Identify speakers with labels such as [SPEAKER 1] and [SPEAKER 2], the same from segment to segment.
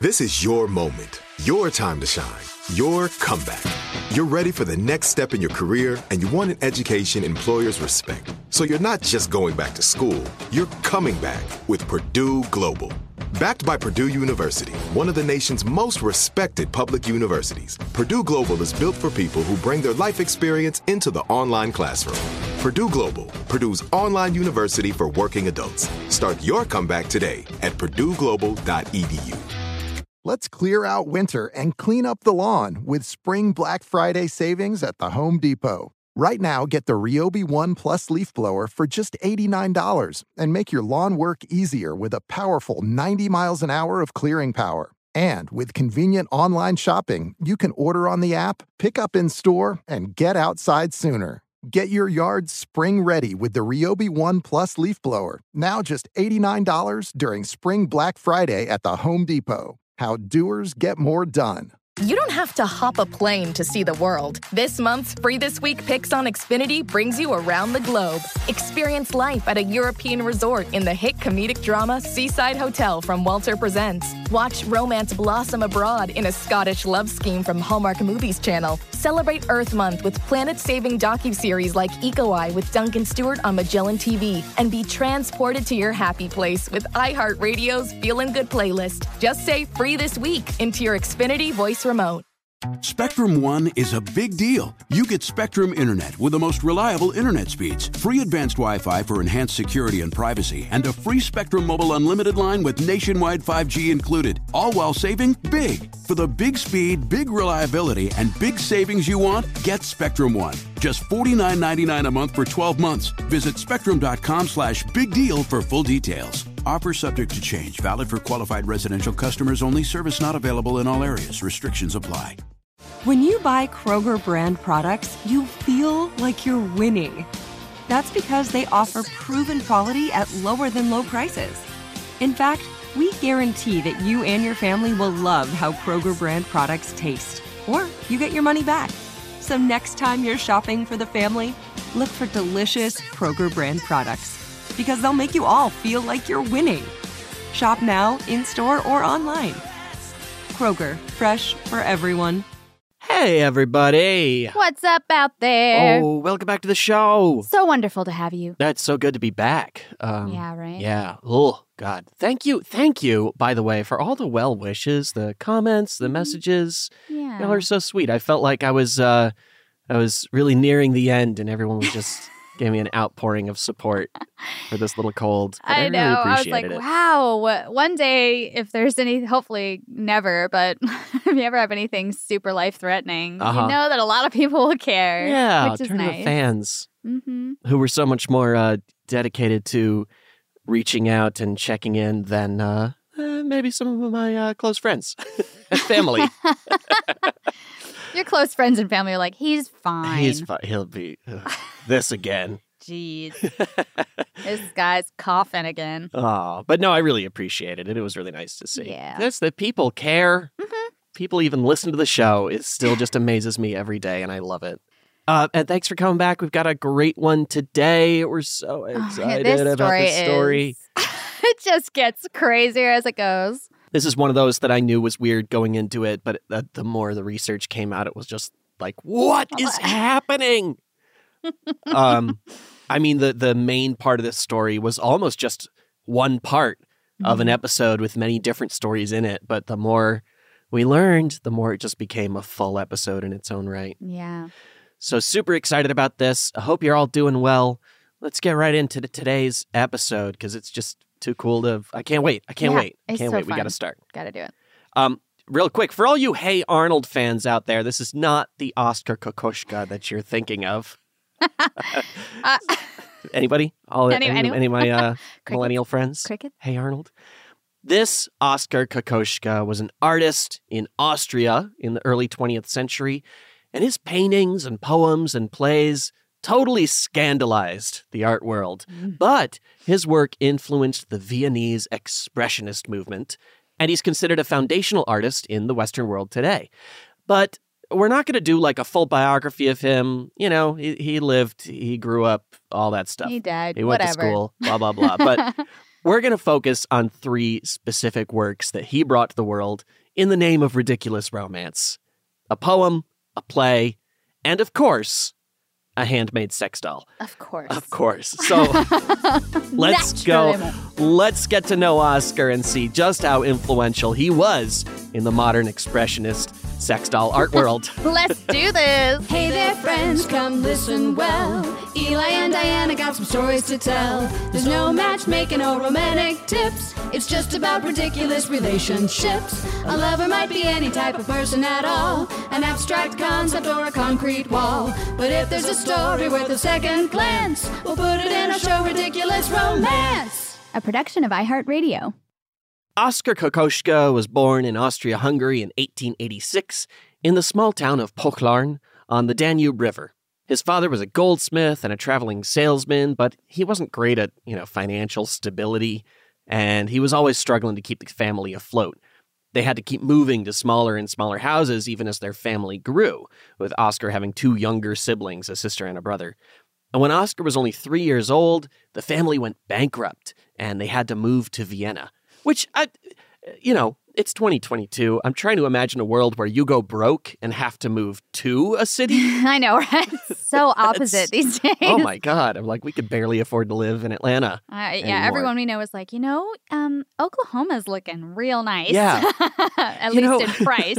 [SPEAKER 1] This is your moment, your time to shine, your comeback. You're ready for the next step in your career, and you want an education employers respect. So you're not just going back to school, you're coming back with Purdue Global. Backed by Purdue University, one of the nation's most respected public universities, Purdue Global is built for people who bring their life experience into the online classroom. Purdue Global, Purdue's online university for working adults. Start your comeback today at purdueglobal.edu.
[SPEAKER 2] Let's clear out winter and clean up the lawn with Spring Black Friday savings at the Home Depot. Right now, get the Ryobi One Plus leaf blower for just $89 and make your lawn work easier with a powerful 90 miles an hour of clearing power. And with convenient online shopping, you can order on the app, pick up in store, and get outside sooner. Get your yard spring ready with the Ryobi One Plus leaf blower, now just $89 during Spring Black Friday at the Home Depot. How doers get more done.
[SPEAKER 3] You don't have to hop a plane to see the world. This month's Free This Week Picks on Xfinity brings you around the globe. Experience life at a European resort in the hit comedic drama Seaside Hotel from Walter Presents. Watch romance blossom abroad in a Scottish love scheme from Hallmark Movies Channel. Celebrate Earth Month with planet-saving docuseries like Eco Eye with Duncan Stewart on Magellan TV. And be transported to your happy place with iHeartRadio's Feelin' Good playlist. Just say Free This Week into your Xfinity voice remote.
[SPEAKER 4] Spectrum One is a big deal. You get Spectrum Internet with the most reliable internet speeds, free advanced Wi-Fi for enhanced security and privacy, and a free Spectrum Mobile Unlimited line with nationwide 5G included, all while saving big. For the big speed, big reliability, and big savings you want, get Spectrum One. Just $49.99 a month for 12 months. Visit spectrum.com/big deal for full details. Offer subject to change. Valid for qualified residential customers only. Service not available in all areas. Restrictions apply.
[SPEAKER 5] When you buy Kroger brand products, you feel like you're winning. That's because they offer proven quality at lower than low prices. In fact, we guarantee that you and your family will love how Kroger brand products taste. Or you get your money back. So next time you're shopping for the family, look for delicious Kroger brand products. Because they'll make you all feel like you're winning. Shop now, in-store, or online. Kroger, fresh for everyone.
[SPEAKER 6] Hey, everybody.
[SPEAKER 7] What's up out there?
[SPEAKER 6] Oh, welcome back to the show.
[SPEAKER 7] So wonderful to have you.
[SPEAKER 6] That's so good to be back.
[SPEAKER 7] Yeah, right?
[SPEAKER 6] Yeah. Oh, God. Thank you, by the way, for all the well wishes, the comments, the messages.
[SPEAKER 7] Yeah.
[SPEAKER 6] Y'all are so sweet. I felt like I was really nearing the end, and everyone was just gave me an outpouring of support for this little cold.
[SPEAKER 7] I know.
[SPEAKER 6] Really
[SPEAKER 7] I was like, wow. One day, if there's any, hopefully never, but if you ever have anything super life-threatening, you know that a lot of people will care.
[SPEAKER 6] Yeah,
[SPEAKER 7] which is
[SPEAKER 6] turn
[SPEAKER 7] nice.
[SPEAKER 6] to fans who were so much more dedicated to reaching out and checking in than maybe some of my close friends and family.
[SPEAKER 7] Your close friends and family are like, he's fine.
[SPEAKER 6] He's fine. He'll be this again.
[SPEAKER 7] Jeez. This guy's coughing again.
[SPEAKER 6] Oh, but no, I really appreciated it. It was really nice to see.
[SPEAKER 7] Yeah.
[SPEAKER 6] That's that people care. People even listen to the show. It still just amazes me every day, and I love it. And thanks for coming back. We've got a great one today. We're so excited about this story.
[SPEAKER 7] It just gets crazier as it goes.
[SPEAKER 6] This is one of those that I knew was weird going into it, but the more the research came out, it was just like, what is happening? I mean, the main part of this story was almost just one part of an episode with many different stories in it. But the more we learned, the more it just became a full episode in its own right.
[SPEAKER 7] Yeah.
[SPEAKER 6] So super excited about this. I hope you're all doing well. Let's get right into today's episode because it's just too cool to... I can't wait. I can't wait.
[SPEAKER 7] We
[SPEAKER 6] got to start.
[SPEAKER 7] Got to do it.
[SPEAKER 6] Real quick, for all you Hey Arnold fans out there, this is not the Oscar Kokoschka that you're thinking of. Anybody? Any of my millennial friends?
[SPEAKER 7] Cricket?
[SPEAKER 6] Hey Arnold. This Oscar Kokoschka was an artist in Austria in the early 20th century, and his paintings and poems and plays totally scandalized the art world. But his work influenced the Viennese Expressionist movement, and he's considered a foundational artist in the Western world today. But we're not going to do like a full biography of him. You know, he lived, he grew up, all that stuff.
[SPEAKER 7] He died,
[SPEAKER 6] He went to school, blah, blah, blah. But we're going to focus on 3 specific works that he brought to the world in the name of ridiculous romance. A poem, a play, and of course, a handmade sex doll.
[SPEAKER 7] Of course.
[SPEAKER 6] Of course. So let's go. Let's get to know Oscar and see just how influential he was in the modern expressionist sex doll art world.
[SPEAKER 7] Let's do this.
[SPEAKER 8] Hey there, friends, come listen well. Eli and Diana got some stories to tell. There's no matchmaking or romantic tips. It's just about ridiculous relationships. A lover might be any type of person at all, an abstract concept or a concrete wall. But if there's a story worth a second glance, we'll put it in our show, Ridiculous Romance.
[SPEAKER 7] A production of iHeartRadio.
[SPEAKER 6] Oskar Kokoschka was born in Austria-Hungary in 1886 in the small town of Pochlárn on the Danube River. His father was a goldsmith and a traveling salesman, but he wasn't great at, financial stability, and he was always struggling to keep the family afloat. They had to keep moving to smaller and smaller houses even as their family grew, with Oskar having 2 younger siblings, a sister and a brother. And when Oskar was only 3 years old, the family went bankrupt, and they had to move to Vienna. Which, it's 2022. I'm trying to imagine a world where you go broke and have to move to a city.
[SPEAKER 7] I know, right? So opposite these days.
[SPEAKER 6] Oh, my God. I'm like, we could barely afford to live in Atlanta anymore.
[SPEAKER 7] Everyone we know is like, Oklahoma's looking real nice.
[SPEAKER 6] Yeah.
[SPEAKER 7] At least in price.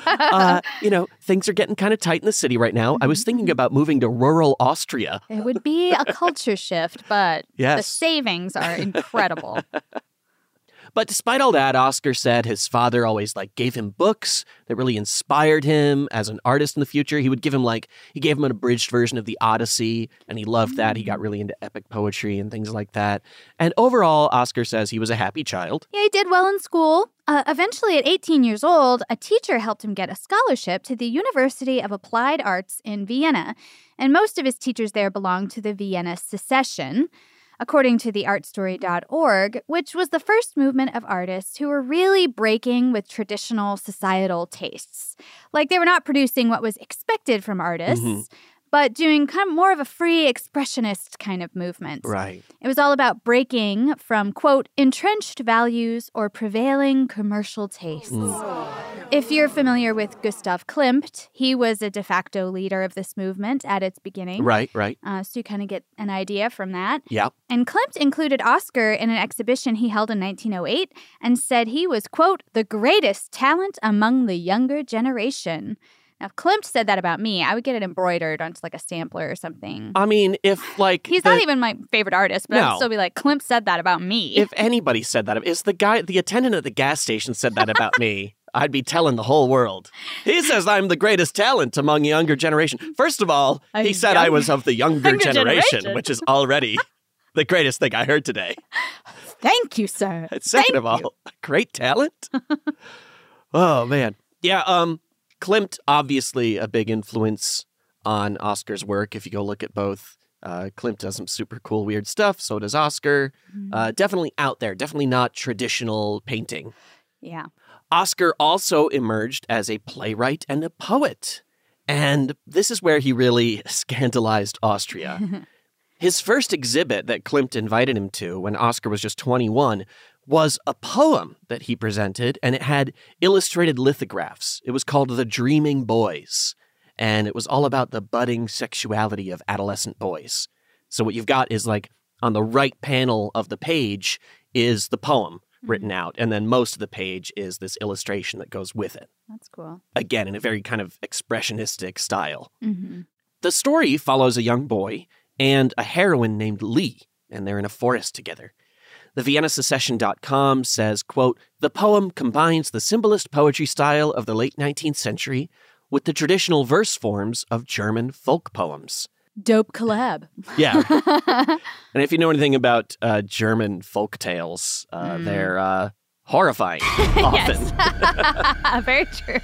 [SPEAKER 6] Things are getting kind of tight in the city right now. I was thinking about moving to rural Austria.
[SPEAKER 7] It would be a culture shift, but
[SPEAKER 6] yes.
[SPEAKER 7] The savings are incredible.
[SPEAKER 6] But despite all that, Oskar said his father always gave him books that really inspired him as an artist in the future. He gave him an abridged version of the Odyssey, and he loved that. He got really into epic poetry and things like that. And overall, Oskar says he was a happy child.
[SPEAKER 7] Yeah, he did well in school. Eventually, at 18 years old, a teacher helped him get a scholarship to the University of Applied Arts in Vienna. And most of his teachers there belonged to the Vienna Secession, according to the artstory.org, which was the first movement of artists who were really breaking with traditional societal tastes. They were not producing what was expected from artists, but doing kind of more of a free expressionist kind of movement.
[SPEAKER 6] Right.
[SPEAKER 7] It was all about breaking from, quote, entrenched values or prevailing commercial tastes. If you're familiar with Gustav Klimt, he was a de facto leader of this movement at its beginning.
[SPEAKER 6] Right.
[SPEAKER 7] So you kind of get an idea from that.
[SPEAKER 6] Yeah.
[SPEAKER 7] And Klimt included Oskar in an exhibition he held in 1908 and said he was, quote, the greatest talent among the younger generation. Now, if Klimt said that about me, I would get it embroidered onto a sampler or something.
[SPEAKER 6] I mean, if
[SPEAKER 7] He's not even my favorite artist, but I would still be like, Klimt said that about me.
[SPEAKER 6] If anybody said that, if the attendant at the gas station said that about me, I'd be telling the whole world. He says I'm the greatest talent among younger generation. First of all, he said I was of the younger generation, which is already the greatest thing I heard today.
[SPEAKER 7] Thank you, sir.
[SPEAKER 6] Second of all, great talent. Oh, man. Yeah, Klimt, obviously a big influence on Oskar's work. If you go look at both, Klimt does some super cool, weird stuff. So does Oskar. Definitely out there. Definitely not traditional painting.
[SPEAKER 7] Yeah.
[SPEAKER 6] Oskar also emerged as a playwright and a poet. And this is where he really scandalized Austria. His first exhibit that Klimt invited him to when Oskar was just 21 was a poem that he presented, and it had illustrated lithographs. It was called The Dreaming Boys, and it was all about the budding sexuality of adolescent boys. So what you've got is on the right panel of the page is the poem written out, and then most of the page is this illustration that goes with it.
[SPEAKER 7] That's cool.
[SPEAKER 6] Again, in a very kind of expressionistic style.
[SPEAKER 7] Mm-hmm.
[SPEAKER 6] The story follows a young boy and a heroine named Lee, and they're in a forest together. The ViennaSecession.com says, quote, the poem combines the symbolist poetry style of the late 19th century with the traditional verse forms of German folk poems.
[SPEAKER 7] Dope collab.
[SPEAKER 6] Yeah. And if you know anything about German folk tales, they're horrifying often.
[SPEAKER 7] Very true.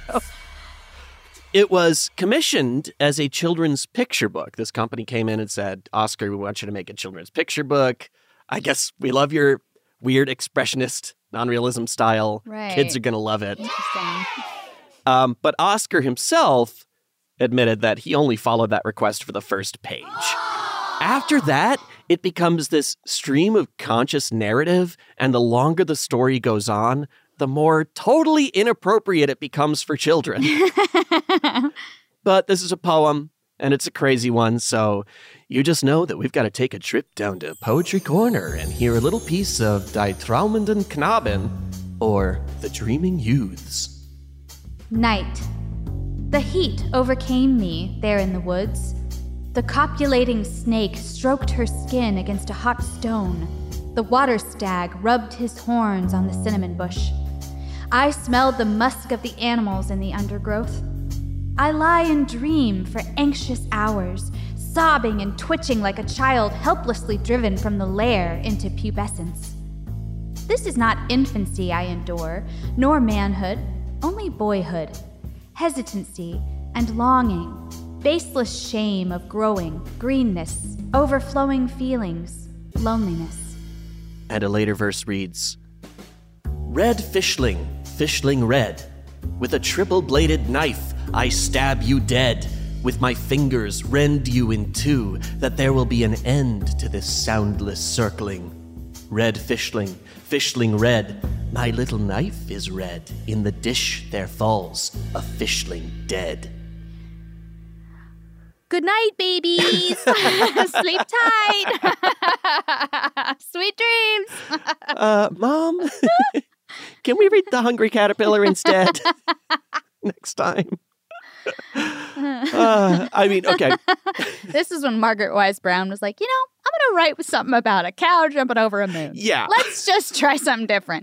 [SPEAKER 6] It was commissioned as a children's picture book. This company came in and said, Oskar, we want you to make a children's picture book. I guess we love your weird expressionist non-realism style.
[SPEAKER 7] Right.
[SPEAKER 6] Kids are going to love it.
[SPEAKER 7] Interesting.
[SPEAKER 6] But Oskar himself admitted that he only followed that request for the first page. After that, it becomes this stream of conscious narrative, and the longer the story goes on, the more totally inappropriate it becomes for children. But this is a poem, and it's a crazy one, so you just know that we've got to take a trip down to Poetry Corner and hear a little piece of Die Traumenden Knaben, or The Dreaming Youths.
[SPEAKER 7] Night. The heat overcame me there in the woods. The copulating snake stroked her skin against a hot stone. The water stag rubbed his horns on the cinnamon bush. I smelled the musk of the animals in the undergrowth. I lie and dream for anxious hours, sobbing and twitching like a child helplessly driven from the lair into pubescence. This is not infancy I endure, nor manhood, only boyhood, hesitancy and longing, baseless shame of growing, greenness, overflowing feelings, loneliness.
[SPEAKER 6] And a later verse reads, Red fishling, fishling red, with a triple-bladed knife I stab you dead, with my fingers rend you in two, that there will be an end to this soundless circling. Red fishling, fishling red, my little knife is red, in the dish there falls a fishling dead.
[SPEAKER 7] Good night, babies. Sleep tight. Sweet dreams.
[SPEAKER 6] Mom, can we read The Hungry Caterpillar instead? Next time. Okay.
[SPEAKER 7] This is when Margaret Wise Brown was like, I'm going to write with something about a cow jumping over a moon.
[SPEAKER 6] Yeah.
[SPEAKER 7] Let's just try something different.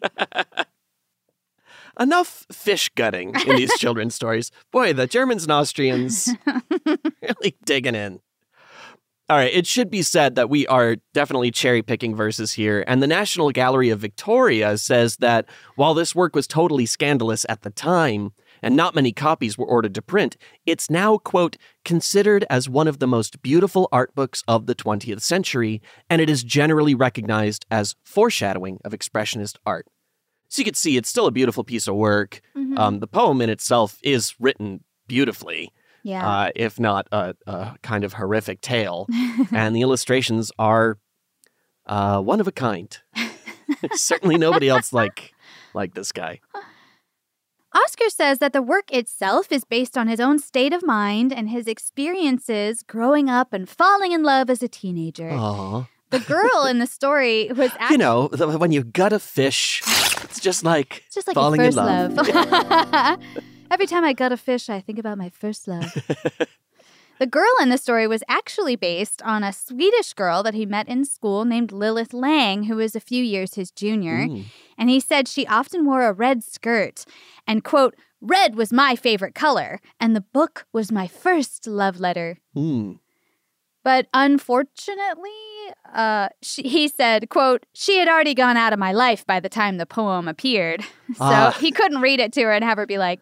[SPEAKER 6] Enough fish gutting in these children's stories. Boy, the Germans and Austrians really digging in. All right, it should be said that we are definitely cherry-picking verses here, and the National Gallery of Victoria says that while this work was totally scandalous at the time, and not many copies were ordered to print, it's now, quote, considered as one of the most beautiful art books of the 20th century, and it is generally recognized as foreshadowing of Expressionist art. So you can see it's still a beautiful piece of work. Mm-hmm. The poem in itself is written beautifully, if not a kind of horrific tale. And the illustrations are one of a kind. Certainly nobody else like this guy.
[SPEAKER 7] Oscar says that the work itself is based on his own state of mind and his experiences growing up and falling in love as a teenager.
[SPEAKER 6] Aww.
[SPEAKER 7] The girl in the story was actually...
[SPEAKER 6] when you gut a fish, it's just like falling
[SPEAKER 7] your first
[SPEAKER 6] in
[SPEAKER 7] love. Every time I gut a fish, I think about my first love. The girl in the story was actually based on a Swedish girl that he met in school named Lilith Lang, who was a few years his junior. And he said she often wore a red skirt and, quote, red was my favorite color, and the book was my first love letter. But unfortunately, he said, quote, she had already gone out of my life by the time the poem appeared. So he couldn't read it to her and have her be like,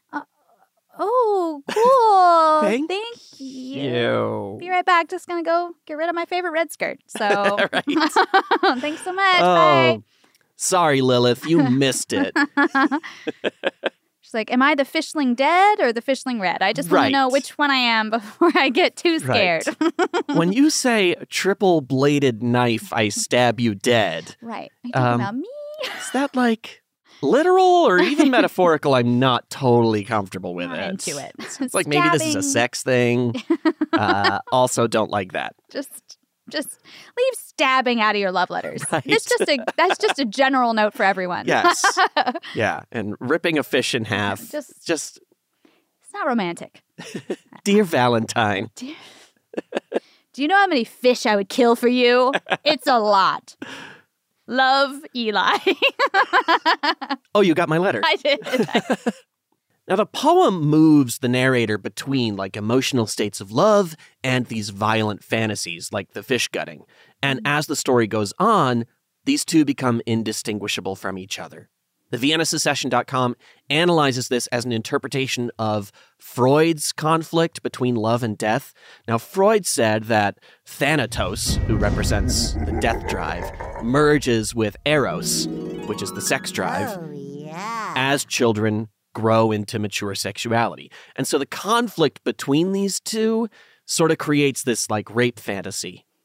[SPEAKER 7] oh, cool.
[SPEAKER 6] Thank
[SPEAKER 7] you. Be right back. Just going to go get rid of my favorite red skirt. So thanks so much. Bye.
[SPEAKER 6] Sorry, Lilith. You missed it.
[SPEAKER 7] She's like, am I the fishling dead or the fishling red? I just want to know which one I am before I get too scared.
[SPEAKER 6] Right. When you say triple-bladed knife, I stab you dead.
[SPEAKER 7] Right. Are you talking about me?
[SPEAKER 6] Is that like literal or even metaphorical? I'm not totally comfortable with it.
[SPEAKER 7] Into it.
[SPEAKER 6] It's like maybe this is a sex thing. Also don't like that.
[SPEAKER 7] Just leave stabbing out of your love letters.
[SPEAKER 6] Right.
[SPEAKER 7] That's just a general note for everyone.
[SPEAKER 6] Yes. Yeah, and ripping a fish in half. Just
[SPEAKER 7] it's not romantic.
[SPEAKER 6] Dear Valentine.
[SPEAKER 7] Do you know how many fish I would kill for you? It's a lot. Love, Eli.
[SPEAKER 6] Oh, you got my letter.
[SPEAKER 7] I did.
[SPEAKER 6] Now, the poem moves the narrator between, like, emotional states of love and these violent fantasies, like the fish gutting. And as the story goes on, these two become indistinguishable from each other. The ViennaSecession.com analyzes this as an interpretation of Freud's conflict between love and death. Now, Freud said that Thanatos, who represents the death drive, merges with Eros, which is the sex drive, as children grow into mature sexuality. And so the conflict between these two sort of creates this like rape fantasy.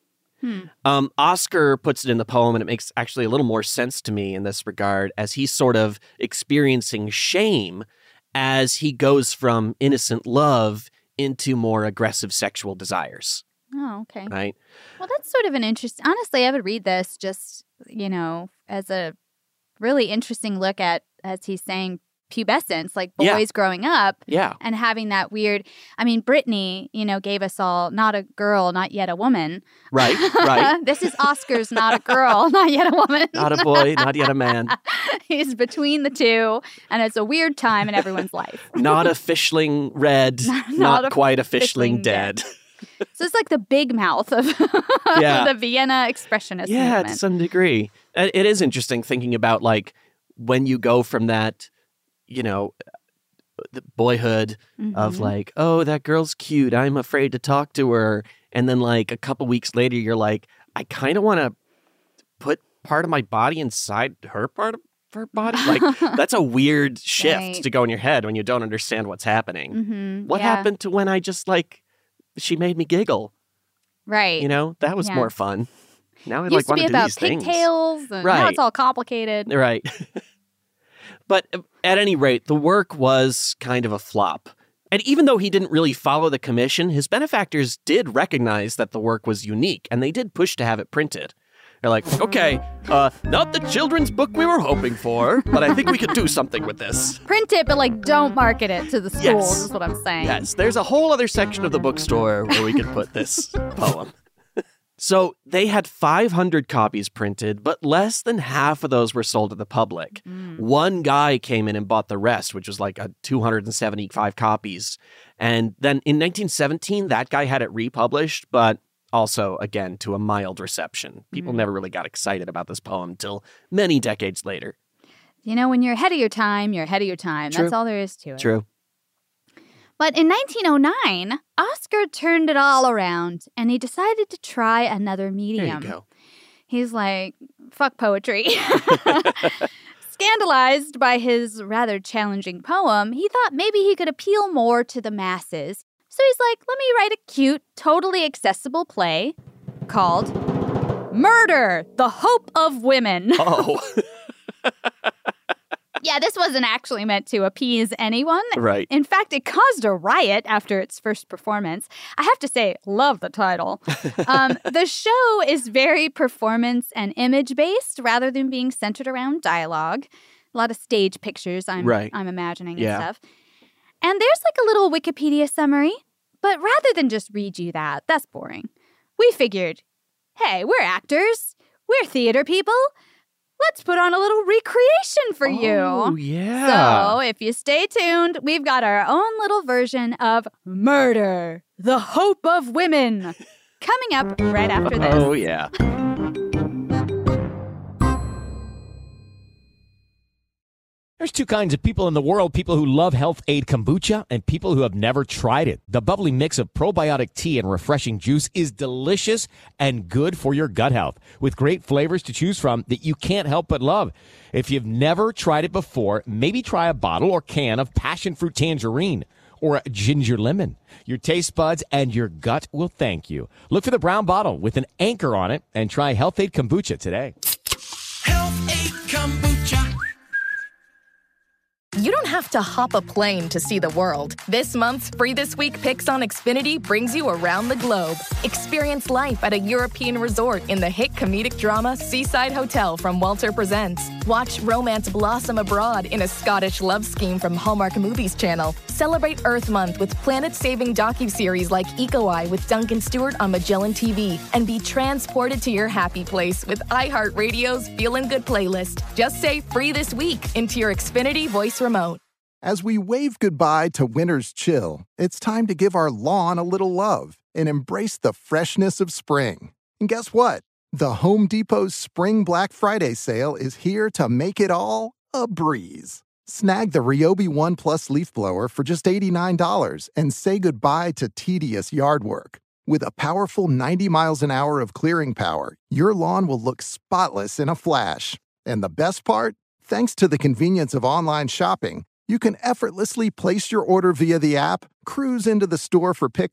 [SPEAKER 6] Oscar puts it in the poem, and it makes actually a little more sense to me in this regard, as he's sort of experiencing shame as he goes from innocent love into more aggressive sexual desires.
[SPEAKER 7] Oh, okay.
[SPEAKER 6] Right?
[SPEAKER 7] Well, that's sort of an interesting... Honestly, I would read this just, as a really interesting look at, as he's saying, pubescence, like boys growing up and having that weird... I mean, Britney, gave us all not a girl, not yet a woman.
[SPEAKER 6] Right.
[SPEAKER 7] This is Oscar's not a girl, not yet a woman.
[SPEAKER 6] Not a boy, not yet a man.
[SPEAKER 7] He's between the two, and it's a weird time in everyone's life.
[SPEAKER 6] Not a fishling red, not quite a fishling dead.
[SPEAKER 7] So it's like the big mouth of the Vienna Expressionist movement.
[SPEAKER 6] To some degree. It is interesting thinking about, like, when you go from that, the boyhood of like, oh, that girl's cute, I'm afraid to talk to her. And then, like, a couple weeks later, you're like, I kind of want to put part of my body inside her part of her body. Like, that's a weird shift to go in your head when you don't understand what's happening. What happened to when I just, like, she made me giggle? Right. That was more fun. Now I
[SPEAKER 7] used
[SPEAKER 6] want
[SPEAKER 7] to
[SPEAKER 6] to
[SPEAKER 7] be
[SPEAKER 6] do
[SPEAKER 7] about
[SPEAKER 6] these things.
[SPEAKER 7] pigtails, and now it's all complicated.
[SPEAKER 6] Right. But at any rate, the work was kind of a flop. And even though he didn't really follow the commission, his benefactors did recognize that the work was unique, and they did push to have it printed. They're like, okay, not the children's book we were hoping for, but I think we could do something with this.
[SPEAKER 7] Print it, but, like, don't market it to the schools, is what I'm saying.
[SPEAKER 6] Yes, there's a whole other section of the bookstore where we could put this poem. So they had 500 copies printed, but less than half of those were sold to the public. One guy came in and bought the rest, which was like 275 copies. And then in 1917, that guy had it republished, but also, again, to a mild reception. People never really got excited about this poem until many decades later.
[SPEAKER 7] When you're ahead of your time, you're ahead of your time.
[SPEAKER 6] True.
[SPEAKER 7] That's all there is to it.
[SPEAKER 6] True.
[SPEAKER 7] But in 1909, Oscar turned it all around, and he decided to try another medium.
[SPEAKER 6] There you go.
[SPEAKER 7] He's like, fuck poetry. Scandalized by his rather challenging poem, he thought maybe he could appeal more to the masses. So he's like, let me write a cute, totally accessible play called Murder, the Hope of Women.
[SPEAKER 6] Oh.
[SPEAKER 7] Yeah, this wasn't actually meant to appease anyone.
[SPEAKER 6] Right.
[SPEAKER 7] In fact, it caused a riot after its first performance. I have to say, love the title. The show is very performance and image-based rather than being centered around dialogue. A lot of stage pictures I'm imagining and stuff. And there's like a little Wikipedia summary. But rather than just read you that, that's boring. We figured, hey, we're actors. We're theater people. Let's put on a little recreation for you.
[SPEAKER 6] Oh, yeah.
[SPEAKER 7] So if you stay tuned, we've got our own little version of Murder, the Hope of Women, coming up right after this.
[SPEAKER 6] Oh, yeah.
[SPEAKER 9] There's two kinds of people in the world, people who love Health Aid Kombucha and people who have never tried it. The bubbly mix of probiotic tea and refreshing juice is delicious and good for your gut health, with great flavors to choose from that you can't help but love. If you've never tried it before, maybe try a bottle or can of passion fruit tangerine or a ginger lemon. Your taste buds and your gut will thank you. Look for the brown bottle with an anchor on it and try Health Aid Kombucha today.
[SPEAKER 10] Health Aid Kombucha.
[SPEAKER 3] You don't have to hop a plane to see the world. This month's Free This Week Picks on Xfinity brings you around the globe. Experience life at a European resort in the hit comedic drama Seaside Hotel from Walter Presents. Watch romance blossom abroad in a Scottish love scheme from Hallmark Movies Channel. Celebrate Earth Month with planet-saving docuseries like Eco Eye with Duncan Stewart on Magellan TV. And be transported to your happy place with iHeartRadio's Feelin' Good playlist. Just say Free This Week into your Xfinity voice remote.
[SPEAKER 2] As we wave goodbye to winter's chill, it's time to give our lawn a little love and embrace the freshness of spring. And guess what? The Home Depot's Spring Black Friday sale is here to make it all a breeze. Snag the Ryobi One Plus leaf blower for just $89 and say goodbye to tedious yard work. With a powerful 90 miles an hour of clearing power, your lawn will look spotless in a flash. And the best part? Thanks to the convenience of online shopping, you can effortlessly place your order via the app, cruise into the store for pickup,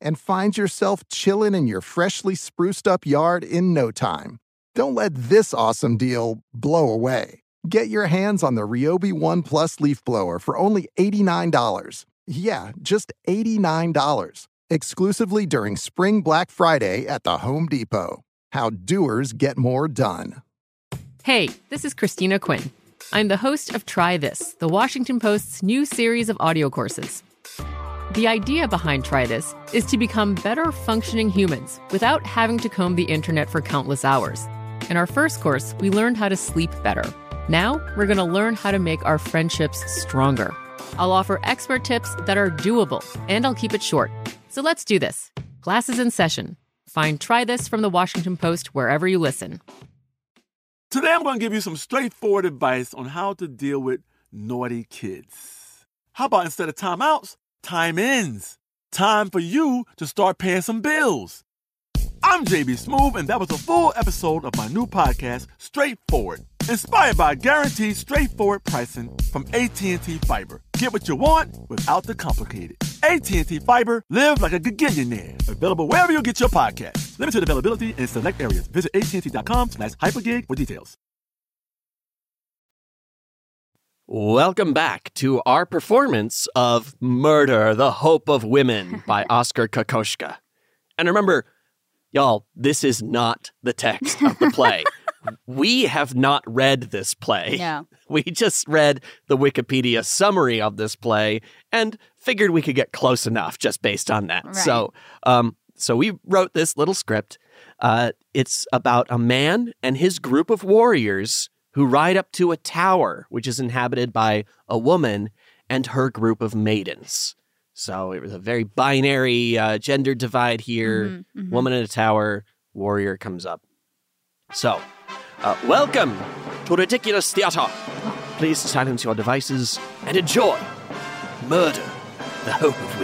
[SPEAKER 2] and find yourself chilling in your freshly spruced up yard in no time. Don't let this awesome deal blow away. Get your hands on the Ryobi One Plus leaf blower for only $89. Yeah, just $89. Exclusively during Spring Black Friday at the Home Depot. How doers get more done.
[SPEAKER 11] Hey, this is Christina Quinn. I'm the host of Try This, the Washington Post's new series of audio courses. The idea behind Try This is to become better functioning humans without having to comb the internet for countless hours. In our first course, we learned how to sleep better. Now, we're going to learn how to make our friendships stronger. I'll offer expert tips that are doable, and I'll keep it short. So let's do this. Class is in session. Find Try This from the Washington Post wherever you listen.
[SPEAKER 12] Today I'm going to give you some straightforward advice on how to deal with naughty kids. How about instead of timeouts, time-ins? Time for you to start paying some bills. I'm JB Smoove, and that was a full episode of my new podcast, Straightforward, inspired by guaranteed straightforward pricing from AT&T Fiber. Get what you want without the complicated. AT&T Fiber, live like a gigillionaire. Available wherever you get your podcast. Limited availability in select areas. Visit AT&T.com/hypergig for details.
[SPEAKER 6] Welcome back to our performance of Murder, the Hope of Women by Oskar Kokoschka. And remember, y'all, this is not the text of the play. We have not read this play.
[SPEAKER 7] No.
[SPEAKER 6] We just read the Wikipedia summary of this play and figured we could get close enough just based on that.
[SPEAKER 7] Right.
[SPEAKER 6] So we wrote this little script. It's about a man and his group of warriors who ride up to a tower, which is inhabited by a woman and her group of maidens. So it was a very binary gender divide here. Woman in a tower, warrior comes up. So, welcome to Ridiculous Theater. Please silence your devices and enjoy Murder, the Hope of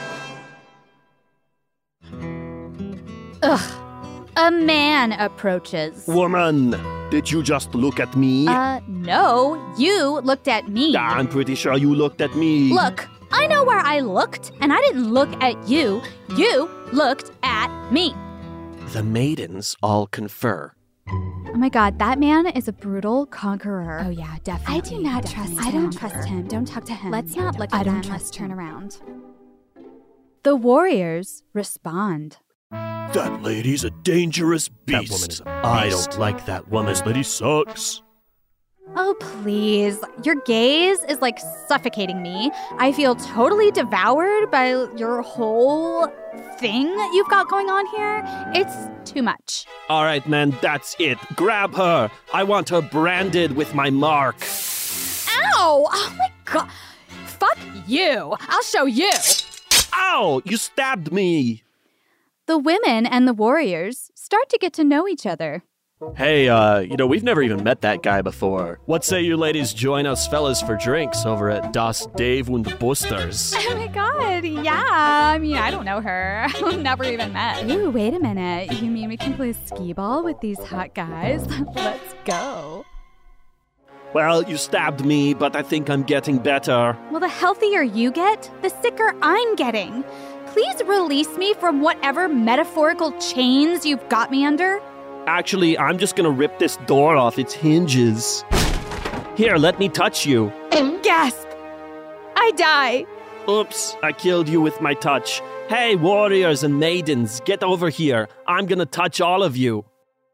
[SPEAKER 6] Women.
[SPEAKER 7] Ugh. A man approaches.
[SPEAKER 6] Woman, did you just look at me?
[SPEAKER 7] No, you looked at me.
[SPEAKER 6] I'm pretty sure you looked at me.
[SPEAKER 7] Look, I know where I looked, and I didn't look at you. You looked at me.
[SPEAKER 6] The maidens all confer.
[SPEAKER 7] Oh my God, that man is a brutal conqueror.
[SPEAKER 13] Oh yeah, definitely.
[SPEAKER 7] I do not trust him.
[SPEAKER 13] I don't trust him. Don't talk to him.
[SPEAKER 7] Let's not look at him. Let's turn around. The warriors respond.
[SPEAKER 6] That lady's a dangerous beast. That woman is a beast. I don't like that woman. This lady sucks.
[SPEAKER 7] Oh, please. Your gaze is like suffocating me. I feel totally devoured by your whole thing you've got going on here. It's too much.
[SPEAKER 6] All right, man, that's it. Grab her. I want her branded with my mark.
[SPEAKER 7] Ow! Oh my God. Fuck you. I'll show you.
[SPEAKER 6] Ow! You stabbed me.
[SPEAKER 7] The women and the warriors start to get to know each other.
[SPEAKER 6] Hey, we've never even met that guy before. What say you ladies join us fellas for drinks over at Das Dave und Busters?
[SPEAKER 7] Oh my God, yeah. I mean, I don't know her. I've never even met. Ooh, wait a minute. You mean we can play skee-ball with these hot guys? Let's go.
[SPEAKER 6] Well, you stabbed me, but I think I'm getting better.
[SPEAKER 7] Well, the healthier you get, the sicker I'm getting. Please release me from whatever metaphorical chains you've got me under.
[SPEAKER 6] Actually, I'm just gonna rip this door off its hinges. Here, let me touch you.
[SPEAKER 7] Gasp! I die.
[SPEAKER 6] Oops, I killed you with my touch. Hey, warriors and maidens, get over here. I'm gonna touch all of you.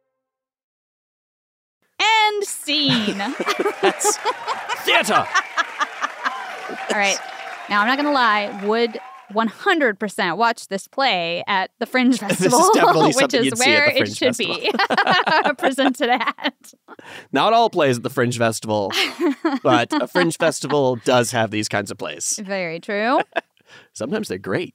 [SPEAKER 7] And scene.
[SPEAKER 6] That's theater.
[SPEAKER 7] All right. Now, I'm not gonna lie. Would 100% watch this play at the Fringe Festival,
[SPEAKER 6] this is definitely
[SPEAKER 7] which
[SPEAKER 6] something
[SPEAKER 7] is
[SPEAKER 6] you'd see
[SPEAKER 7] where
[SPEAKER 6] at the
[SPEAKER 7] it
[SPEAKER 6] Fringe
[SPEAKER 7] should
[SPEAKER 6] Festival.
[SPEAKER 7] be presented at.
[SPEAKER 6] Not all plays at the Fringe Festival, but a Fringe Festival does have these kinds of plays.
[SPEAKER 7] Very true.
[SPEAKER 6] Sometimes they're great.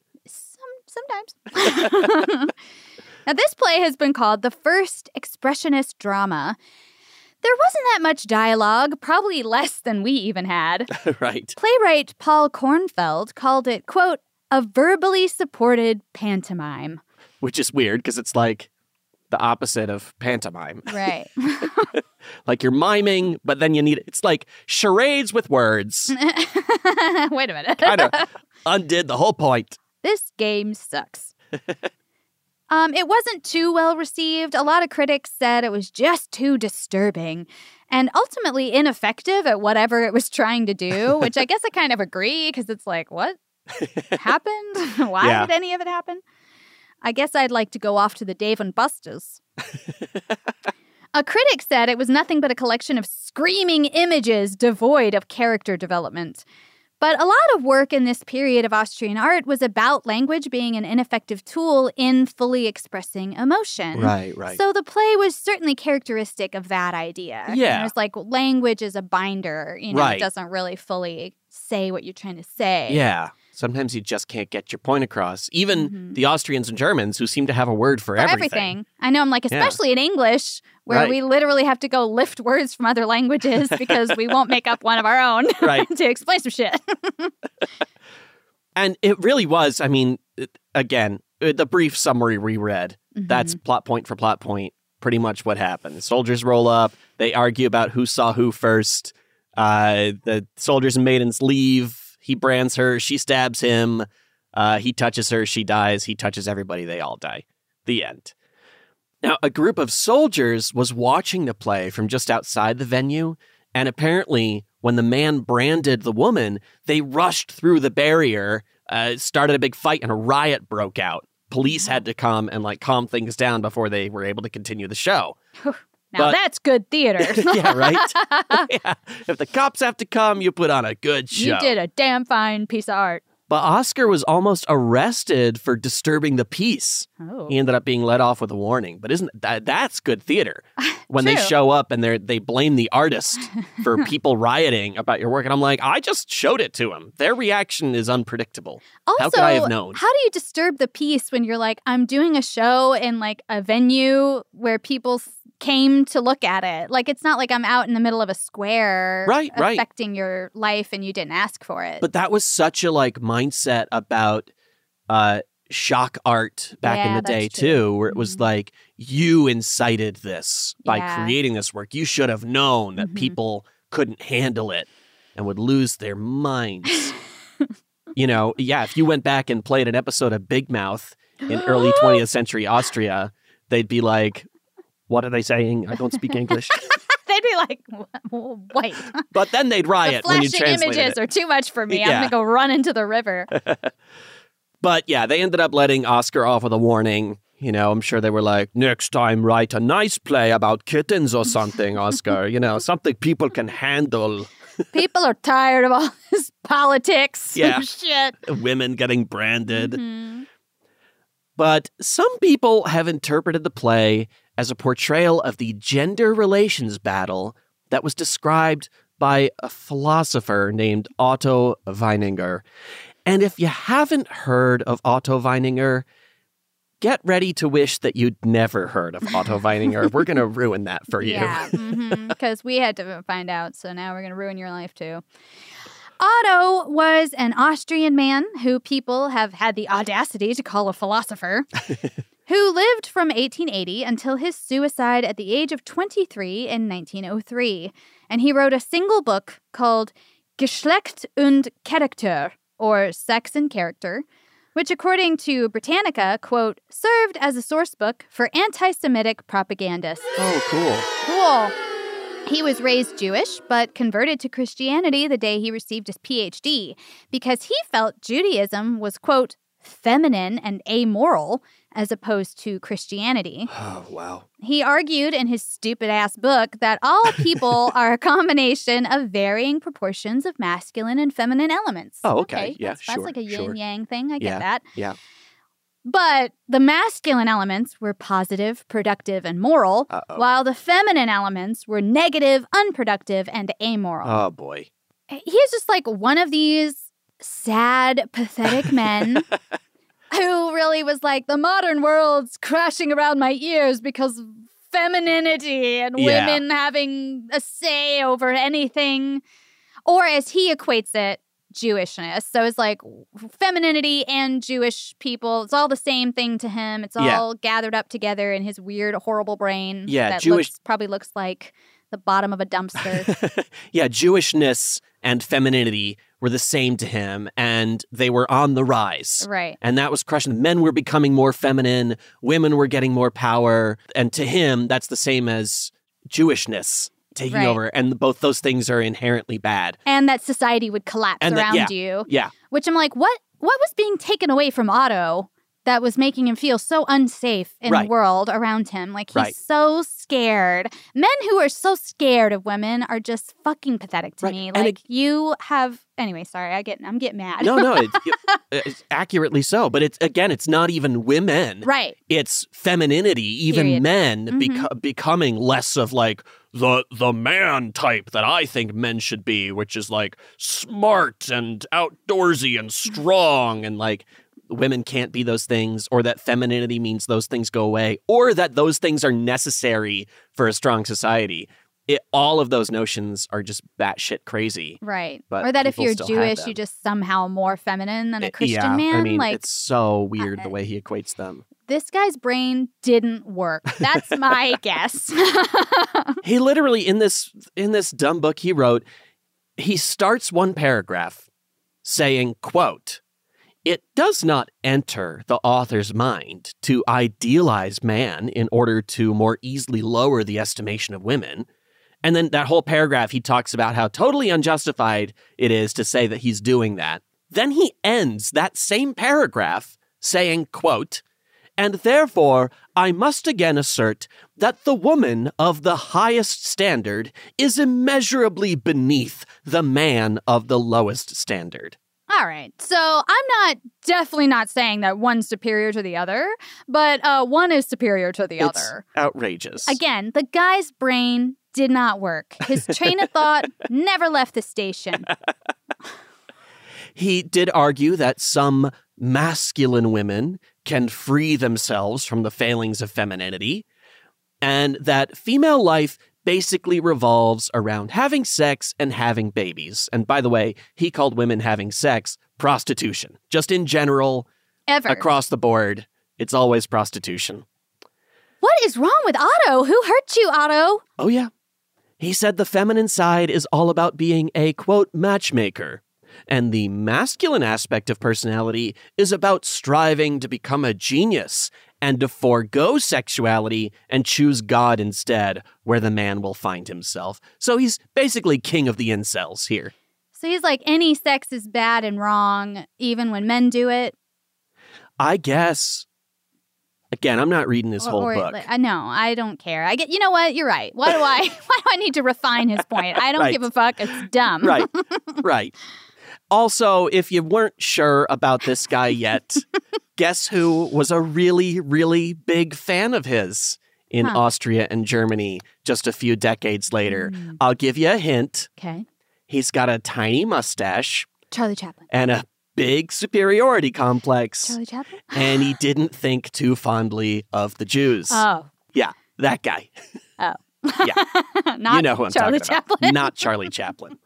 [SPEAKER 7] Sometimes. Now, this play has been called the first expressionist drama. There wasn't that much dialogue, probably less than we even had.
[SPEAKER 6] Right.
[SPEAKER 7] Playwright Paul Kornfeld called it, quote, a verbally supported pantomime.
[SPEAKER 6] Which is weird because it's like the opposite of pantomime.
[SPEAKER 7] Right.
[SPEAKER 6] Like you're miming, but then you need it's like charades with words.
[SPEAKER 7] Wait a minute.
[SPEAKER 6] Kind of undid the whole point.
[SPEAKER 7] this game sucks. It wasn't too well received. A lot of critics said it was just too disturbing and ultimately ineffective at whatever it was trying to do, which I guess I kind of agree because it's like, what happened? Why did any of it happen? I guess I'd like to go off to the Dave and Buster's. A critic said it was nothing but a collection of screaming images devoid of character development. But a lot of work in this period of Austrian art was about language being an ineffective tool in fully expressing emotion.
[SPEAKER 6] Right.
[SPEAKER 7] So the play was certainly characteristic of that idea.
[SPEAKER 6] Yeah.
[SPEAKER 7] There's like language is a binder, it doesn't really fully say what you're trying to say.
[SPEAKER 6] Yeah. Sometimes you just can't get your point across. Even the Austrians and Germans, who seem to have a word for everything.
[SPEAKER 7] I know, I'm like, especially in English, where we literally have to go lift words from other languages because we won't make up one of our own to explain some shit.
[SPEAKER 6] And it really was, I mean, again, the brief summary we read, that's plot point for plot point, pretty much what happened. The soldiers roll up, they argue about who saw who first, the soldiers and maidens leave. He brands her, she stabs him, he touches her, she dies, he touches everybody, they all die. The end. Now, a group of soldiers was watching the play from just outside the venue, and apparently, when the man branded the woman, they rushed through the barrier, started a big fight, and a riot broke out. Police had to come and, calm things down before they were able to continue the show.
[SPEAKER 7] Now that's good theater.
[SPEAKER 6] Yeah, right? Yeah. If the cops have to come, you put on a good show.
[SPEAKER 7] You did a damn fine piece of art.
[SPEAKER 6] But Oscar was almost arrested for disturbing the peace.
[SPEAKER 7] Oh.
[SPEAKER 6] He ended up being let off with a warning. But isn't that's good theater? When they show up and they blame the artist for people rioting about your work. And I'm like, I just showed it to them. Their reaction is unpredictable.
[SPEAKER 7] Also,
[SPEAKER 6] how could I have known?
[SPEAKER 7] How do you disturb the peace when you're like, I'm doing a show in a venue where people came to look at it? It's not like I'm out in the middle of a square affecting your life and you didn't ask for it.
[SPEAKER 6] But that was such a mindset about shock art back in the day too, where it was like, you incited this by creating this work. You should have known that people couldn't handle it and would lose their minds. If you went back and played an episode of Big Mouth in early 20th century Austria, they'd be like, what are they saying? I don't speak English.
[SPEAKER 7] They'd be like, wait.
[SPEAKER 6] But then they'd riot when you translated it.
[SPEAKER 7] The flashing images are too much for me. I'm going to go run into the river.
[SPEAKER 6] But yeah, they ended up letting Oscar off with a warning. I'm sure they were like, next time write a nice play about kittens or something, Oscar. Something people can handle.
[SPEAKER 7] People are tired of all this politics.
[SPEAKER 6] Yeah.
[SPEAKER 7] Shit.
[SPEAKER 6] Women getting branded. But some people have interpreted the play as a portrayal of the gender relations battle that was described by a philosopher named Otto Weininger. And if you haven't heard of Otto Weininger, get ready to wish that you'd never heard of Otto Weininger. We're going to ruin that for you.
[SPEAKER 7] Yeah, because we had to find out, so now we're going to ruin your life too. Otto was an Austrian man who people have had the audacity to call a philosopher, who lived from 1880 until his suicide at the age of 23 in 1903. And he wrote a single book called Geschlecht und Charakter, or Sex and Character, which, according to Britannica, quote, served as a source book for anti-Semitic propagandists.
[SPEAKER 6] Oh,
[SPEAKER 7] Cool. He was raised Jewish, but converted to Christianity the day he received his PhD because he felt Judaism was, quote, feminine and amoral as opposed to Christianity.
[SPEAKER 6] Oh, wow.
[SPEAKER 7] He argued in his stupid-ass book that all people are a combination of varying proportions of masculine and feminine elements.
[SPEAKER 6] Oh, okay. Yeah,
[SPEAKER 7] that's like a yin-yang thing. I get that.
[SPEAKER 6] Yeah.
[SPEAKER 7] But the masculine elements were positive, productive, and moral, while the feminine elements were negative, unproductive, and amoral.
[SPEAKER 6] Oh, boy.
[SPEAKER 7] He's just like one of these sad, pathetic men who really was like, the modern world's crashing around my ears because of femininity and women having a say over anything. Or as he equates it, Jewishness. So it's like femininity and Jewish people. It's all the same thing to him. It's all gathered up together in his weird, horrible brain.
[SPEAKER 6] Yeah,
[SPEAKER 7] that probably looks like the bottom of a dumpster.
[SPEAKER 6] Yeah, Jewishness and femininity were the same to him, and they were on the rise.
[SPEAKER 7] Right.
[SPEAKER 6] And that was crushing. Men were becoming more feminine. Women were getting more power. And to him, that's the same as Jewishness taking over. And both those things are inherently bad.
[SPEAKER 7] And that society would collapse around you.
[SPEAKER 6] Yeah.
[SPEAKER 7] Which I'm like, what was being taken away from Otto that was making him feel so unsafe in the world around him? Like, he's so scared. Men who are so scared of women are just fucking pathetic to me. Like, you have... Anyway, sorry, I'm getting mad.
[SPEAKER 6] No, it's accurately so. But it's not even women.
[SPEAKER 7] Right.
[SPEAKER 6] It's femininity, even
[SPEAKER 7] Period.
[SPEAKER 6] men becoming less of like the man type that I think men should be, which is like smart and outdoorsy and strong, and like women can't be those things, or that femininity means those things go away, or that those things are necessary for a strong society. All of those notions are just batshit crazy.
[SPEAKER 7] Right.
[SPEAKER 6] But
[SPEAKER 7] or that if
[SPEAKER 6] people
[SPEAKER 7] you're
[SPEAKER 6] still have
[SPEAKER 7] Jewish,
[SPEAKER 6] them.
[SPEAKER 7] you're just somehow more feminine than a Christian
[SPEAKER 6] yeah,
[SPEAKER 7] man.
[SPEAKER 6] I mean,
[SPEAKER 7] like,
[SPEAKER 6] it's so weird the way he equates them.
[SPEAKER 7] This guy's brain didn't work. That's my guess.
[SPEAKER 6] He literally, in this dumb book he wrote, he starts one paragraph saying, quote, "It does not enter the author's mind to idealize man in order to more easily lower the estimation of women." And then that whole paragraph, he talks about how totally unjustified it is to say that he's doing that. Then he ends that same paragraph saying, quote, "And therefore, I must again assert that the woman of the highest standard is immeasurably beneath the man of the lowest standard."
[SPEAKER 7] All right. So I'm definitely not saying that one's superior to the other, but one is superior to the other.
[SPEAKER 6] Outrageous.
[SPEAKER 7] Again, the guy's brain did not work. His train of thought never left the station.
[SPEAKER 6] He did argue that some masculine women can free themselves from the failings of femininity, and that female life basically revolves around having sex and having babies. And by the way, he called women having sex prostitution. Just in general, across the board, it's always prostitution.
[SPEAKER 7] What is wrong with Otto? Who hurt you, Otto?
[SPEAKER 6] Oh, yeah. He said the feminine side is all about being a, quote, matchmaker. And the masculine aspect of personality is about striving to become a genius and to forego sexuality and choose God instead, where the man will find himself. So he's basically king of the incels here.
[SPEAKER 7] So he's like, any sex is bad and wrong, even when men do it?
[SPEAKER 6] I guess. Again, I'm not reading this whole book.
[SPEAKER 7] No, I don't care. You know what? You're right. Why do I need to refine his point? I don't give a fuck. It's dumb.
[SPEAKER 6] Right. Also, if you weren't sure about this guy yet, guess who was a really, really big fan of his in Austria and Germany just a few decades later? I'll give you a hint.
[SPEAKER 7] Okay.
[SPEAKER 6] He's got a tiny mustache.
[SPEAKER 7] Charlie Chaplin.
[SPEAKER 6] And a big superiority complex.
[SPEAKER 7] Charlie Chaplin?
[SPEAKER 6] And he didn't think too fondly of the Jews.
[SPEAKER 7] Oh.
[SPEAKER 6] Yeah, that guy.
[SPEAKER 7] Oh.
[SPEAKER 6] Yeah.
[SPEAKER 7] Not
[SPEAKER 6] you know who I'm
[SPEAKER 7] Charlie
[SPEAKER 6] talking
[SPEAKER 7] Chaplin.
[SPEAKER 6] about. Not Charlie Chaplin.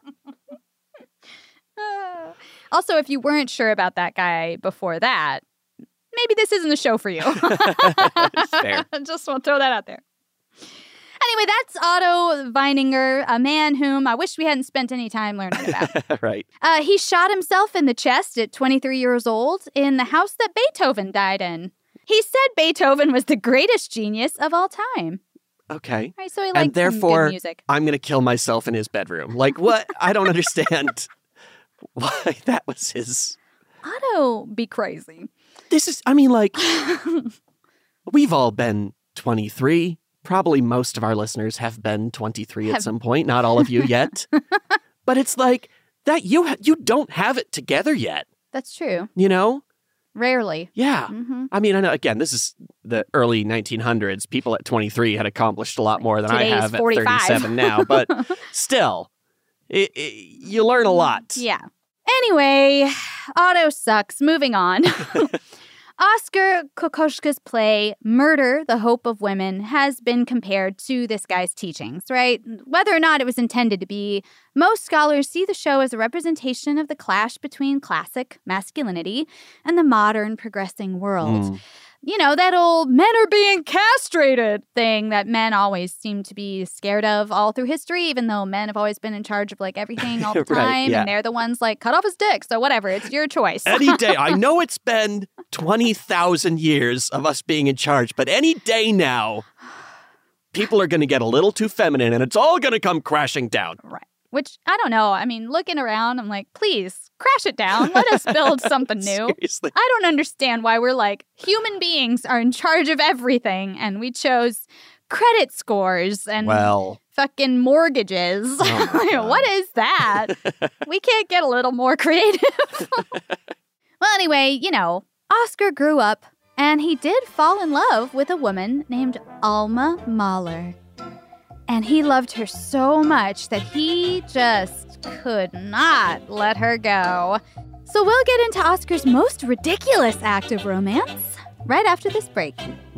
[SPEAKER 7] Also, if you weren't sure about that guy before that, maybe this isn't the show for you.
[SPEAKER 6] Fair.
[SPEAKER 7] Just want to throw that out there. Anyway, that's Otto Weininger, a man whom I wish we hadn't spent any time learning about.
[SPEAKER 6] Right.
[SPEAKER 7] He shot himself in the chest at 23 years old in the house that Beethoven died in. He said Beethoven was the greatest genius of all time.
[SPEAKER 6] Okay.
[SPEAKER 7] Right, so he liked
[SPEAKER 6] and therefore,
[SPEAKER 7] good music.
[SPEAKER 6] I'm going to kill myself in his bedroom. Like, what? I don't understand why that was his...
[SPEAKER 7] Otto be crazy.
[SPEAKER 6] This is, I mean, like, we've all been 23. Probably most of our listeners have been 23 at some point. Not all of you yet. But it's like that you don't have it together yet.
[SPEAKER 7] That's true.
[SPEAKER 6] You know?
[SPEAKER 7] Rarely.
[SPEAKER 6] Yeah.
[SPEAKER 7] Mm-hmm.
[SPEAKER 6] I mean, I know, again, this is the early 1900s. People at 23 had accomplished a lot more than I have
[SPEAKER 7] 45.
[SPEAKER 6] at 37 now. But still, you learn a lot.
[SPEAKER 7] Yeah. Anyway, Otto sucks. Moving on. Oskar Kokoschka's play, Murder, the Hope of Women, has been compared to this guy's teachings, right? Whether or not it was intended to be Most scholars see the show as a representation of the clash between classic masculinity and the modern progressing world. You know, that old men are being castrated thing that men always seem to be scared of all through history, even though men have always been in charge of like everything all the time.
[SPEAKER 6] Right, yeah.
[SPEAKER 7] And they're the ones like, cut off his dick. So whatever, it's your choice.
[SPEAKER 6] Any day. I know it's been 20,000 years of us being in charge, but any day now, people are going to get a little too feminine and it's all going to come crashing down.
[SPEAKER 7] Right. Which, I don't know. I mean, looking around, I'm like, please, crash it down. Let us build something new.
[SPEAKER 6] Seriously.
[SPEAKER 7] I don't understand why we're like, human beings are in charge of everything. And we chose credit scores and fucking mortgages.
[SPEAKER 6] Oh
[SPEAKER 7] what is that? We can't get a little more creative. Well, anyway, you know, Oscar grew up and he did fall in love with a woman named Alma Mahler. And he loved her so much that he just could not let her go. So we'll get into Oscar's most ridiculous act of romance right after this break.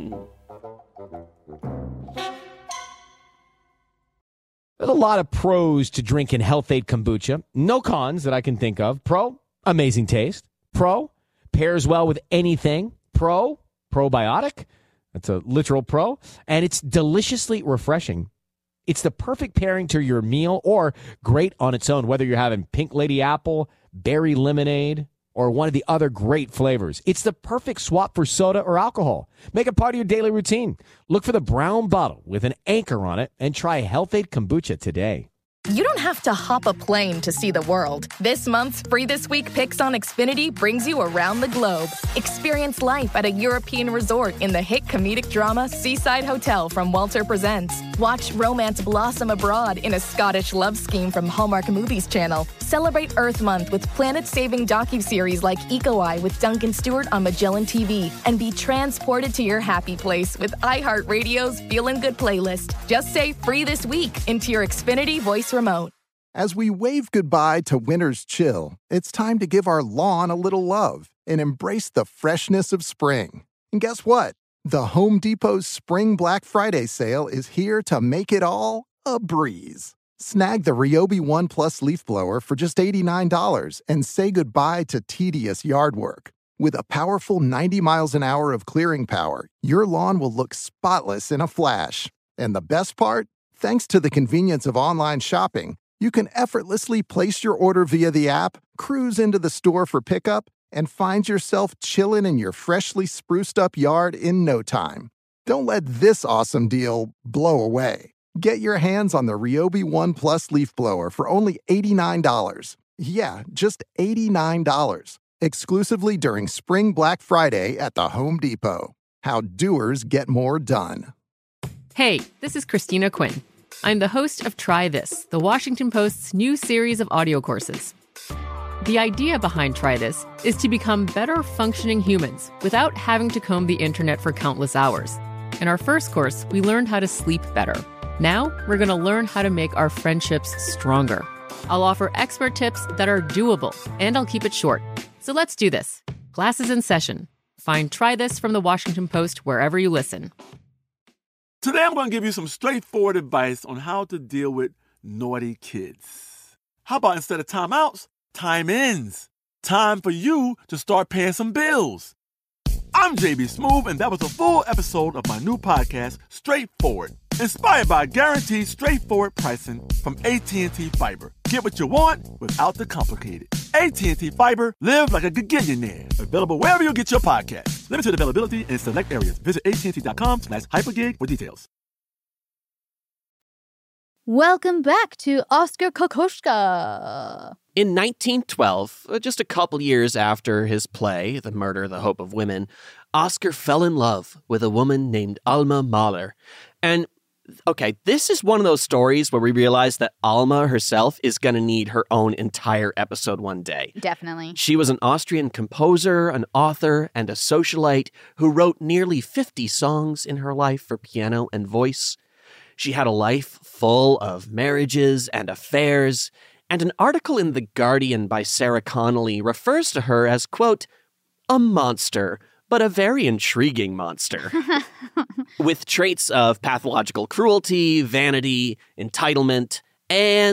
[SPEAKER 9] There's a lot of pros to drinking Health-Ade kombucha. No cons that I can think of. Pro, amazing taste. Pro, pairs well with anything. Pro, probiotic. That's a literal pro. And it's deliciously refreshing. It's the perfect pairing to your meal or great on its own, whether you're having pink lady apple, berry lemonade, or one of the other great flavors. It's the perfect swap for soda or alcohol. Make it part of your daily routine. Look for the brown bottle with an anchor on it and try Health-Ade kombucha today.
[SPEAKER 3] You don't have to hop a plane to see the world. This month's Free This Week Picks on Xfinity brings you around the globe. Experience life at a European resort in the hit comedic drama Seaside Hotel from Walter Presents. Watch romance blossom abroad in a Scottish love scheme from Hallmark Movies Channel. Celebrate Earth Month with planet-saving docuseries like Eco Eye with Duncan Stewart on Magellan TV. And be transported to your happy place with iHeartRadio's Feelin' Good playlist. Just say Free This Week into your Xfinity voice remote.
[SPEAKER 2] As we wave goodbye to winter's chill, it's time to give our lawn a little love and embrace the freshness of spring. And guess what? The Home Depot's Spring Black Friday sale is here to make it all a breeze. Snag the Ryobi One Plus leaf blower for just $89 and say goodbye to tedious yard work. With a powerful 90 miles an hour of clearing power, your lawn will look spotless in a flash. And the best part? Thanks to the convenience of online shopping, you can effortlessly place your order via the app, cruise into the store for pickup, and find yourself chilling in your freshly spruced up yard in no time. Don't let this awesome deal blow away. Get your hands on the Ryobi One Plus leaf blower for only $89. Yeah, just $89. Exclusively during Spring Black Friday at the Home Depot. How doers get more done.
[SPEAKER 11] Hey, this is Christina Quinn. I'm the host of Try This, the Washington Post's new series of audio courses. The idea behind Try This is to become better functioning humans without having to comb the internet for countless hours. In our first course, we learned how to sleep better. Now, we're going to learn how to make our friendships stronger. I'll offer expert tips that are doable, and I'll keep it short. So let's do this. Class is in session. Find Try This from the Washington Post wherever you listen.
[SPEAKER 12] Today I'm going to give you some straightforward advice on how to deal with naughty kids. How about instead of timeouts, time-ins? Time for you to start paying some bills. I'm JB Smoove, and that was a full episode of my new podcast, Straightforward, inspired by guaranteed straightforward pricing from AT&T Fiber. Get what you want without the complicated. AT&T Fiber, live like a gigillionaire. Available wherever you get your podcast. Limited availability in select areas. Visit AT&T.com/hypergig for details.
[SPEAKER 7] Welcome back to Oscar Kokoschka.
[SPEAKER 6] In 1912, just a couple years after his play, The Murder, the Hope of Women, Oscar fell in love with a woman named Alma Mahler. And, okay, this is one of those stories where we realize that Alma herself is going to need her own entire episode one day.
[SPEAKER 7] Definitely.
[SPEAKER 6] She was an Austrian composer, an author, and a socialite who wrote nearly 50 songs in her life for piano and voice. She had a life full of marriages and affairs, and an article in The Guardian by Sarah Connolly refers to her as, quote, a monster, but a very intriguing monster, with traits of pathological cruelty, vanity, entitlement, and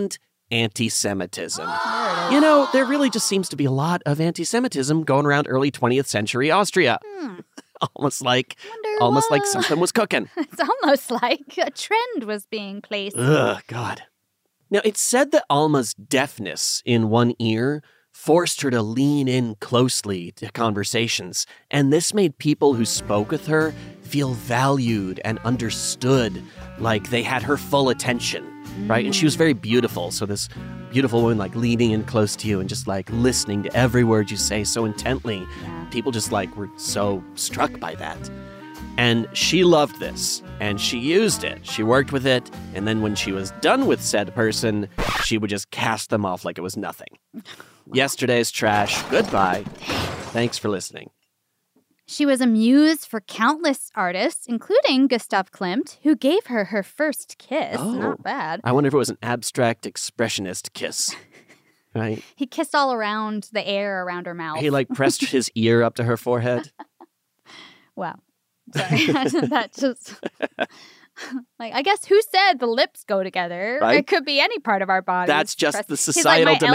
[SPEAKER 6] anti-Semitism. You know, there really just seems to be a lot of anti-Semitism going around early 20th century Austria. Almost like something was cooking.
[SPEAKER 7] It's almost like a trend was being placed.
[SPEAKER 6] Ugh, God. Now, it's said that Alma's deafness in one ear forced her to lean in closely to conversations, and this made people who spoke with her feel valued and understood, like they had her full attention, right? And she was very beautiful, so this beautiful woman like leaning in close to you and just like listening to every word you say so intently. People just like were so struck by that. And she loved this, and she used it. She worked with it, and then when she was done with said person, she would just cast them off like it was nothing. Yesterday's trash. Goodbye. Thanks for listening.
[SPEAKER 7] She was a muse for countless artists, including Gustav Klimt, who gave her her first kiss.
[SPEAKER 6] Oh,
[SPEAKER 7] not bad.
[SPEAKER 6] I wonder if it was an abstract expressionist kiss. Right?
[SPEAKER 7] He kissed all around the air around her mouth.
[SPEAKER 6] He like pressed his ear up to her forehead.
[SPEAKER 7] Wow. Sorry. That just... Like, I guess who said the lips go together?
[SPEAKER 6] Right?
[SPEAKER 7] It could be any part of our body.
[SPEAKER 6] That's just the societal
[SPEAKER 7] He's like,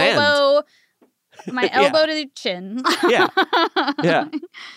[SPEAKER 7] my
[SPEAKER 6] demand.
[SPEAKER 7] elbow to the chin.
[SPEAKER 6] Yeah.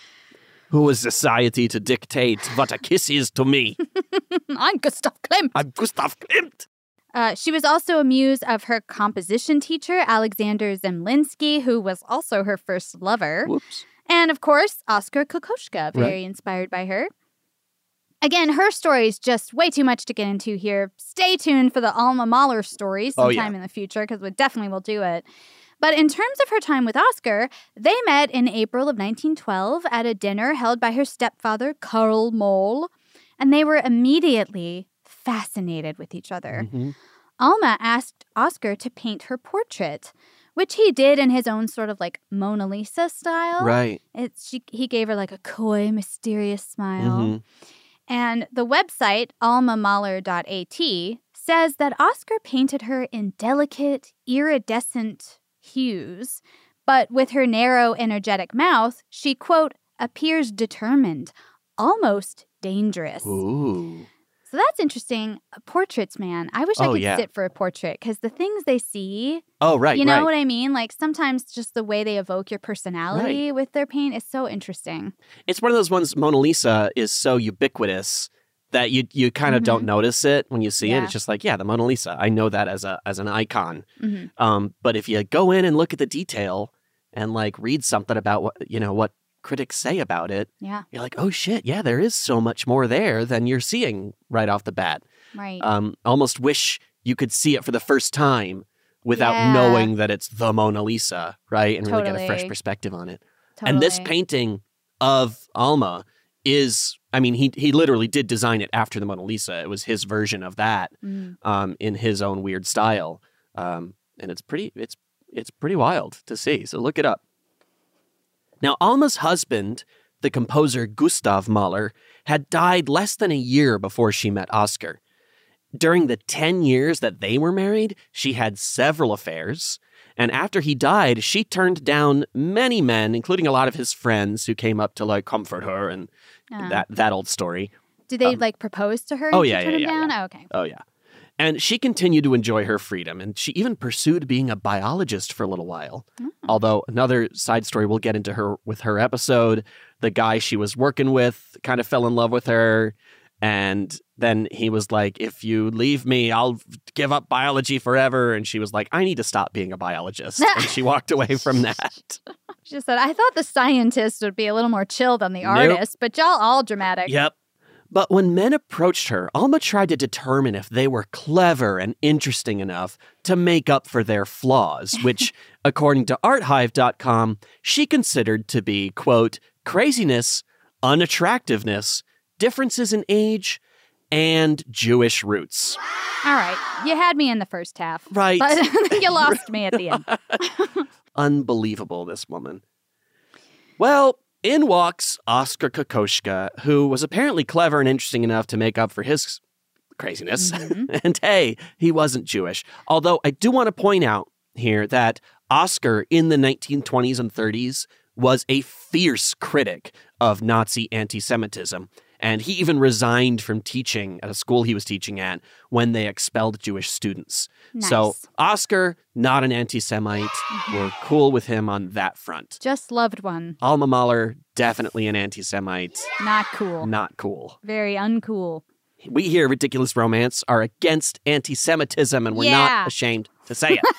[SPEAKER 6] Who is society to dictate what a kiss is to me?
[SPEAKER 7] I'm Gustav Klimt.
[SPEAKER 6] I'm Gustav Klimt.
[SPEAKER 7] She was also a muse of her composition teacher, Alexander Zemlinsky, who was also her first lover.
[SPEAKER 6] Whoops.
[SPEAKER 7] And, of course, Oskar Kokoschka, very inspired by her. Again, her story is just way too much to get into here. Stay tuned for the Alma Mahler story sometime in the future, because we definitely will do it. But in terms of her time with Oskar, they met in April of 1912 at a dinner held by her stepfather, Karl Moll, and they were immediately fascinated with each other.
[SPEAKER 6] Mm-hmm.
[SPEAKER 7] Alma asked Oskar to paint her portrait, which he did in his own sort of like Mona Lisa style.
[SPEAKER 6] Right.
[SPEAKER 7] He gave her like a coy, mysterious smile.
[SPEAKER 6] Mm-hmm.
[SPEAKER 7] And the website, almamahler.at, says that Oskar painted her in delicate, iridescent hues, but with her narrow, energetic mouth, she, quote, appears determined, almost dangerous.
[SPEAKER 6] Ooh.
[SPEAKER 7] So that's interesting. Portraits, man. I wish I could sit for a portrait, because the things they see...
[SPEAKER 6] Oh, right,
[SPEAKER 7] You know what I mean? Like, sometimes just the way they evoke your personality with their paint is so interesting.
[SPEAKER 6] It's one of those ones, Mona Lisa is so ubiquitous that you kind of don't notice it when you see it. It's just like, the Mona Lisa. I know that as an icon.
[SPEAKER 7] Mm-hmm.
[SPEAKER 6] But if you go in and look at the detail and like read something about what critics say about it, you're like, oh shit, there is so much more there than you're seeing right off the bat.
[SPEAKER 7] Right.
[SPEAKER 6] Almost wish you could see it for the first time without knowing that it's the Mona Lisa, right? And really get a fresh perspective on it.
[SPEAKER 7] Totally.
[SPEAKER 6] And this painting of Alma is, I mean, he literally did design it after the Mona Lisa. It was his version of that in his own weird style. And it's pretty wild to see. So look it up. Now, Alma's husband, the composer Gustav Mahler, had died less than a year before she met Oskar. During the 10 years that they were married, she had several affairs. And after he died, she turned down many men, including a lot of his friends who came up to like comfort her and that old story.
[SPEAKER 7] Did they like propose to her?
[SPEAKER 6] Oh,
[SPEAKER 7] and
[SPEAKER 6] yeah,
[SPEAKER 7] she turned
[SPEAKER 6] yeah,
[SPEAKER 7] him down?
[SPEAKER 6] yeah.
[SPEAKER 7] Oh, okay.
[SPEAKER 6] Oh, yeah. And she continued to enjoy her freedom, and she even pursued being a biologist for a little while. Although another side story we'll get into with her episode, the guy she was working with kind of fell in love with her, and then he was like, if you leave me, I'll give up biology forever. And she was like, I need to stop being a biologist. And she walked away from that.
[SPEAKER 7] She said, I thought the scientist would be a little more chill than the artist, but y'all all dramatic.
[SPEAKER 6] Yep. But when men approached her, Alma tried to determine if they were clever and interesting enough to make up for their flaws, which, according to arthive.com, she considered to be, quote, craziness, unattractiveness, differences in age, and Jewish roots.
[SPEAKER 7] All right. You had me in the first half.
[SPEAKER 6] Right.
[SPEAKER 7] But you lost me at the end.
[SPEAKER 6] Unbelievable, this woman. Well, in walks Oskar Kokoschka, who was apparently clever and interesting enough to make up for his craziness. And hey, he wasn't Jewish. Although I do want to point out here that Oskar in the 1920s and 30s was a fierce critic of Nazi anti-Semitism. And he even resigned from teaching at a school he was teaching at when they expelled Jewish students.
[SPEAKER 7] Nice.
[SPEAKER 6] So Oscar, not an anti-Semite. We're cool with him on that front.
[SPEAKER 7] Just loved one.
[SPEAKER 6] Alma Mahler, definitely an anti-Semite.
[SPEAKER 7] Not cool.
[SPEAKER 6] Not cool.
[SPEAKER 7] Very uncool.
[SPEAKER 6] We here at Ridiculous Romance are against anti-Semitism, and we're not ashamed to say it.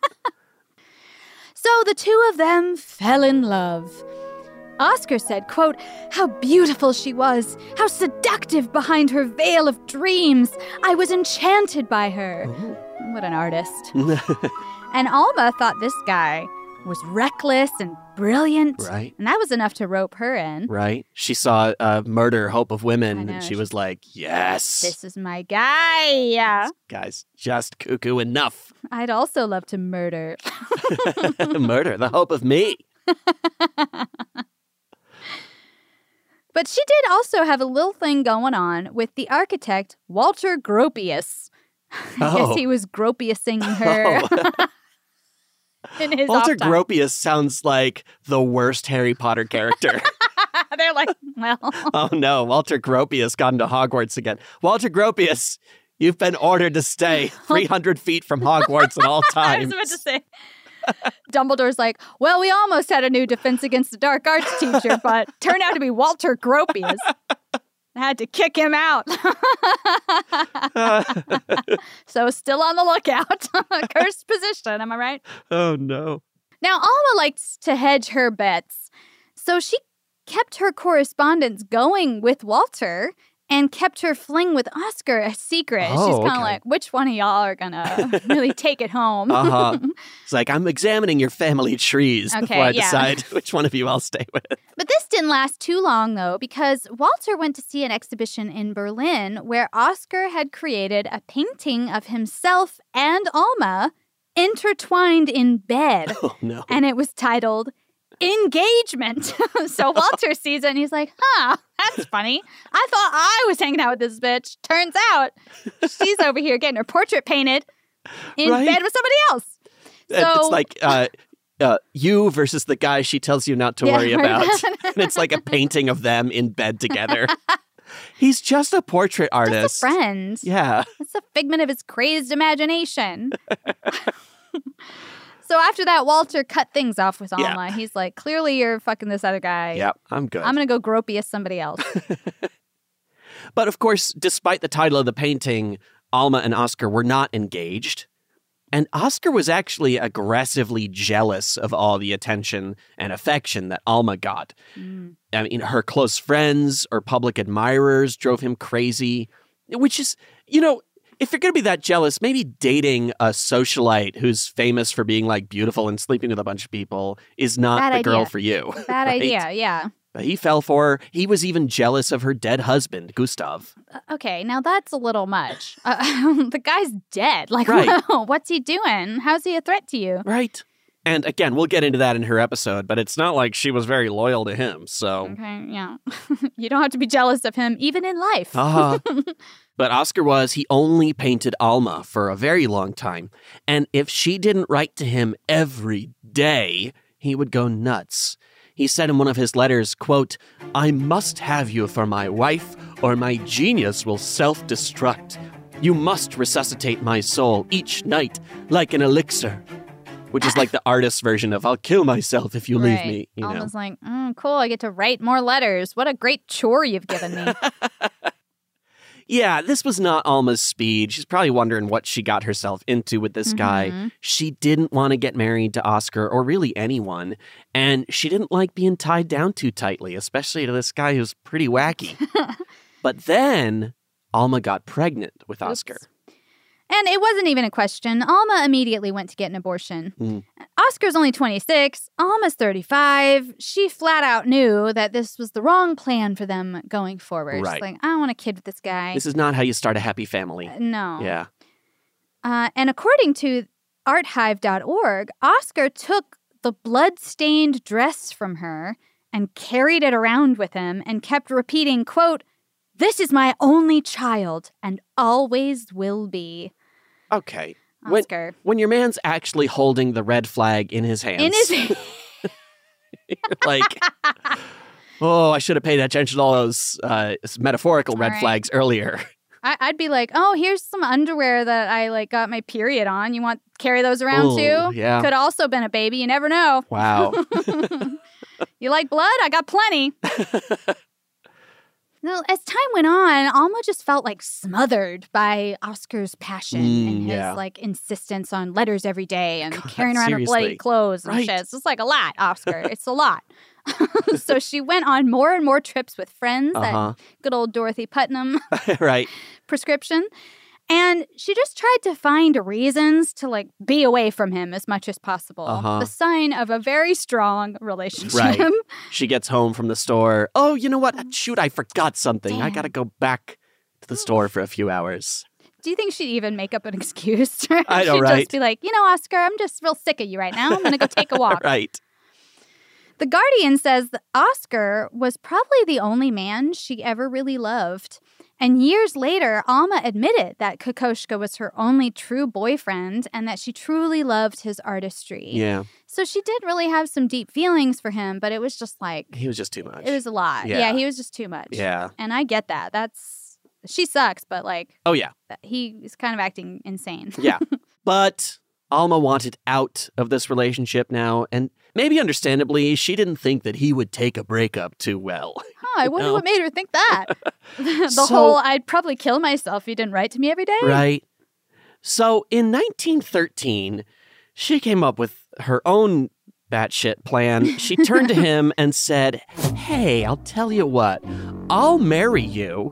[SPEAKER 7] So the two of them fell in love. Oscar said, quote, "How beautiful she was, how seductive behind her veil of dreams. I was enchanted by her."
[SPEAKER 6] Ooh.
[SPEAKER 7] What an artist. And Alma thought this guy was reckless and brilliant.
[SPEAKER 6] Right.
[SPEAKER 7] And that was enough to rope her in.
[SPEAKER 6] Right. She saw Murder, Hope of Women,
[SPEAKER 7] know,
[SPEAKER 6] and she was like, yes.
[SPEAKER 7] This is my guy.
[SPEAKER 6] This guy's just cuckoo enough.
[SPEAKER 7] I'd also love to murder.
[SPEAKER 6] Murder, the hope of me.
[SPEAKER 7] But she did also have a little thing going on with the architect, Walter Gropius. I guess he was Gropiusing her. In his
[SPEAKER 6] Walter
[SPEAKER 7] off time.
[SPEAKER 6] Gropius sounds like the worst Harry Potter character.
[SPEAKER 7] They're like, well.
[SPEAKER 6] Oh no, Walter Gropius got into Hogwarts again. Walter Gropius, you've been ordered to stay 300 feet from Hogwarts at all times.
[SPEAKER 7] I was about to say. Dumbledore's like, well, we almost had a new Defense Against the Dark Arts teacher, but turned out to be Walter Gropius. I had to kick him out. So still on the lookout. Cursed position, am I right?
[SPEAKER 6] Oh, no.
[SPEAKER 7] Now, Alma likes to hedge her bets. So she kept her correspondence going with Walter and kept her fling with Oscar a secret.
[SPEAKER 6] Oh,
[SPEAKER 7] She's kind of
[SPEAKER 6] okay.
[SPEAKER 7] like, which one of y'all are going to really take it home?
[SPEAKER 6] It's like, I'm examining your family trees
[SPEAKER 7] Okay,
[SPEAKER 6] before I
[SPEAKER 7] yeah.
[SPEAKER 6] decide which one of you I'll stay with.
[SPEAKER 7] But this didn't last too long, though, because Walter went to see an exhibition in Berlin where Oscar had created a painting of himself and Alma intertwined in bed.
[SPEAKER 6] Oh, no.
[SPEAKER 7] And it was titled Engagement. So Walter sees it and he's like, that's funny. I thought I was hanging out with this bitch. Turns out she's over here getting her portrait painted in
[SPEAKER 6] Right.
[SPEAKER 7] bed with somebody else. So
[SPEAKER 6] It's like you versus the guy she tells you not to worry about. And it's like a painting of them in bed together. He's just a portrait artist.
[SPEAKER 7] just a friend.
[SPEAKER 6] Yeah.
[SPEAKER 7] It's a figment of his crazed imagination. So after that, Walter cut things off with Alma.
[SPEAKER 6] Yeah.
[SPEAKER 7] He's like, clearly you're fucking this other guy.
[SPEAKER 6] Yep, I'm good.
[SPEAKER 7] I'm going to go Gropius somebody else.
[SPEAKER 6] But of course, despite the title of the painting, Alma and Oscar were not engaged. And Oscar was actually aggressively jealous of all the attention and affection that Alma got. I mean, her close friends or public admirers drove him crazy, which is, you know, if you're going to be that jealous, maybe dating a socialite who's famous for being like beautiful and sleeping with a bunch of people is not
[SPEAKER 7] Bad
[SPEAKER 6] the girl
[SPEAKER 7] idea.
[SPEAKER 6] for you.
[SPEAKER 7] Bad
[SPEAKER 6] right?
[SPEAKER 7] idea, yeah.
[SPEAKER 6] But he fell for her. He was even jealous of her dead husband, Gustav.
[SPEAKER 7] Okay, now that's a little much. The guy's dead. Like,
[SPEAKER 6] Right.
[SPEAKER 7] what's he doing? How's he a threat to you?
[SPEAKER 6] Right. And again, we'll get into that in her episode, but it's not like she was very loyal to him, so...
[SPEAKER 7] Okay, yeah. You don't have to be jealous of him, even in life.
[SPEAKER 6] But Oscar was, he only painted Alma for a very long time. And if she didn't write to him every day, he would go nuts. He said in one of his letters, quote, "I must have you for my wife, or my genius will self-destruct. You must resuscitate my soul each night like an elixir." Which is like the artist's version of, I'll kill myself if you leave me. You know?
[SPEAKER 7] Alma's like, cool, I get to write more letters. What a great chore you've given me.
[SPEAKER 6] Yeah, this was not Alma's speed. She's probably wondering what she got herself into with this guy. She didn't want to get married to Oscar or really anyone. And she didn't like being tied down too tightly, especially to this guy who's pretty wacky. But then Alma got pregnant with Oscar.
[SPEAKER 7] And it wasn't even a question. Alma immediately went to get an abortion. Oscar's only 26. Alma's 35. She flat out knew that this was the wrong plan for them going forward.
[SPEAKER 6] Right.
[SPEAKER 7] She's like, I don't want a kid with this guy.
[SPEAKER 6] This is not how you start a happy family.
[SPEAKER 7] No.
[SPEAKER 6] Yeah.
[SPEAKER 7] And according to archive.org, Oscar took the blood-stained dress from her and carried it around with him and kept repeating, quote, "This is my only child and always will be."
[SPEAKER 6] Okay.
[SPEAKER 7] Oscar.
[SPEAKER 6] When your man's actually holding the red flag in his hands.
[SPEAKER 7] In his
[SPEAKER 6] you're like, Oh, I should have paid attention to all those metaphorical red
[SPEAKER 7] right.
[SPEAKER 6] flags earlier.
[SPEAKER 7] I'd be like, oh, here's some underwear that I like got my period on. You want to carry those around
[SPEAKER 6] Ooh,
[SPEAKER 7] too?
[SPEAKER 6] yeah.
[SPEAKER 7] Could also been a baby. You never know.
[SPEAKER 6] Wow.
[SPEAKER 7] You like blood? I got plenty. Now, as time went on, Alma just felt like smothered by Oscar's passion and his like insistence on letters every day and carrying around her bloody clothes and shit. It's just like a lot, Oscar. It's a lot. So she went on more and more trips with friends, that good old Dorothy Putnam prescription. And she just tried to find reasons to like be away from him as much as possible. The sign of a very strong relationship.
[SPEAKER 6] Right. She gets home from the store. Oh, you know what? Shoot, I forgot something. Damn. I got to go back to the store for a few hours.
[SPEAKER 7] Do you think she'd even make up an excuse?
[SPEAKER 6] I know,
[SPEAKER 7] She'd
[SPEAKER 6] right?
[SPEAKER 7] just be like, you know, Oscar, I'm just real sick of you right now. I'm going to go take a walk.
[SPEAKER 6] Right.
[SPEAKER 7] The Guardian says that Oscar was probably the only man she ever really loved. And years later, Alma admitted that Kokoschka was her only true boyfriend and that she truly loved his artistry.
[SPEAKER 6] Yeah.
[SPEAKER 7] So she did really have some deep feelings for him, but it was just like...
[SPEAKER 6] He was just too much.
[SPEAKER 7] It was a lot. Yeah, he was just too much.
[SPEAKER 6] Yeah.
[SPEAKER 7] And I get that. She sucks, but like...
[SPEAKER 6] Oh, yeah.
[SPEAKER 7] He is kind of acting insane.
[SPEAKER 6] Yeah. But Alma wanted out of this relationship now, and maybe understandably, she didn't think that he would take a breakup too well.
[SPEAKER 7] I wonder what made her think that. The whole, I'd probably kill myself if you didn't write to me every day.
[SPEAKER 6] Right. So in 1913, she came up with her own batshit plan. She turned to him and said, hey, I'll tell you what, I'll marry you,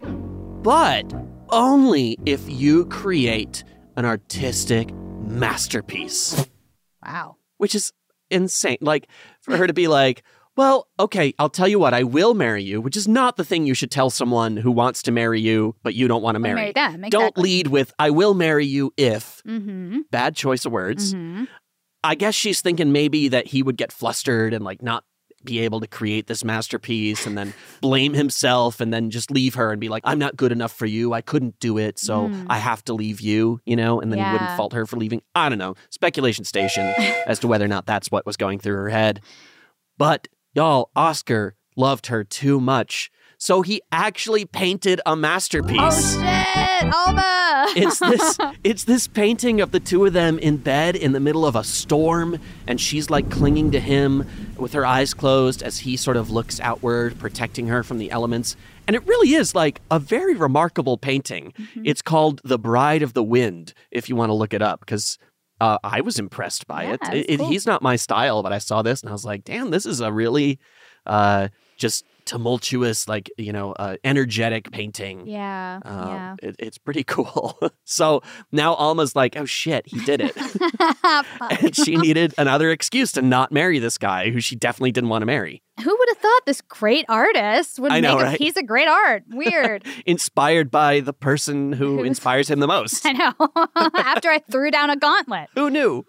[SPEAKER 6] but only if you create an artistic masterpiece.
[SPEAKER 7] Wow.
[SPEAKER 6] Which is insane. Like, for her to be like, well, okay, I'll tell you what, I will marry you, which is not the thing you should tell someone who wants to marry you, but you don't want to marry
[SPEAKER 7] them. Exactly.
[SPEAKER 6] Don't lead with, I will marry you if. Bad choice of words. I guess she's thinking maybe that he would get flustered and like not be able to create this masterpiece and then blame himself and then just leave her and be like, I'm not good enough for you. I couldn't do it, so I have to leave you, you know? And then he wouldn't fault her for leaving. I don't know. Speculation station as to whether or not that's what was going through her head. But y'all, Oscar loved her too much. So he actually painted a masterpiece.
[SPEAKER 7] Oh, shit! Alma!
[SPEAKER 6] It's this painting of the two of them in bed in the middle of a storm, and she's like clinging to him with her eyes closed as he sort of looks outward, protecting her from the elements. And it really is like a very remarkable painting. It's called The Bride of the Wind, if you want to look it up, because I was impressed by it.
[SPEAKER 7] Cool.
[SPEAKER 6] He's not my style, but I saw this and I was like, damn, this is a really just tumultuous, like, you know, energetic painting.
[SPEAKER 7] Yeah.
[SPEAKER 6] It's pretty cool. So now Alma's like, oh shit, he did it. And she needed another excuse to not marry this guy who she definitely didn't want to marry.
[SPEAKER 7] Who would have thought this great artist would make a piece of great art? Weird.
[SPEAKER 6] Inspired by the person who inspires him the most.
[SPEAKER 7] I know. After I threw down a gauntlet.
[SPEAKER 6] Who knew?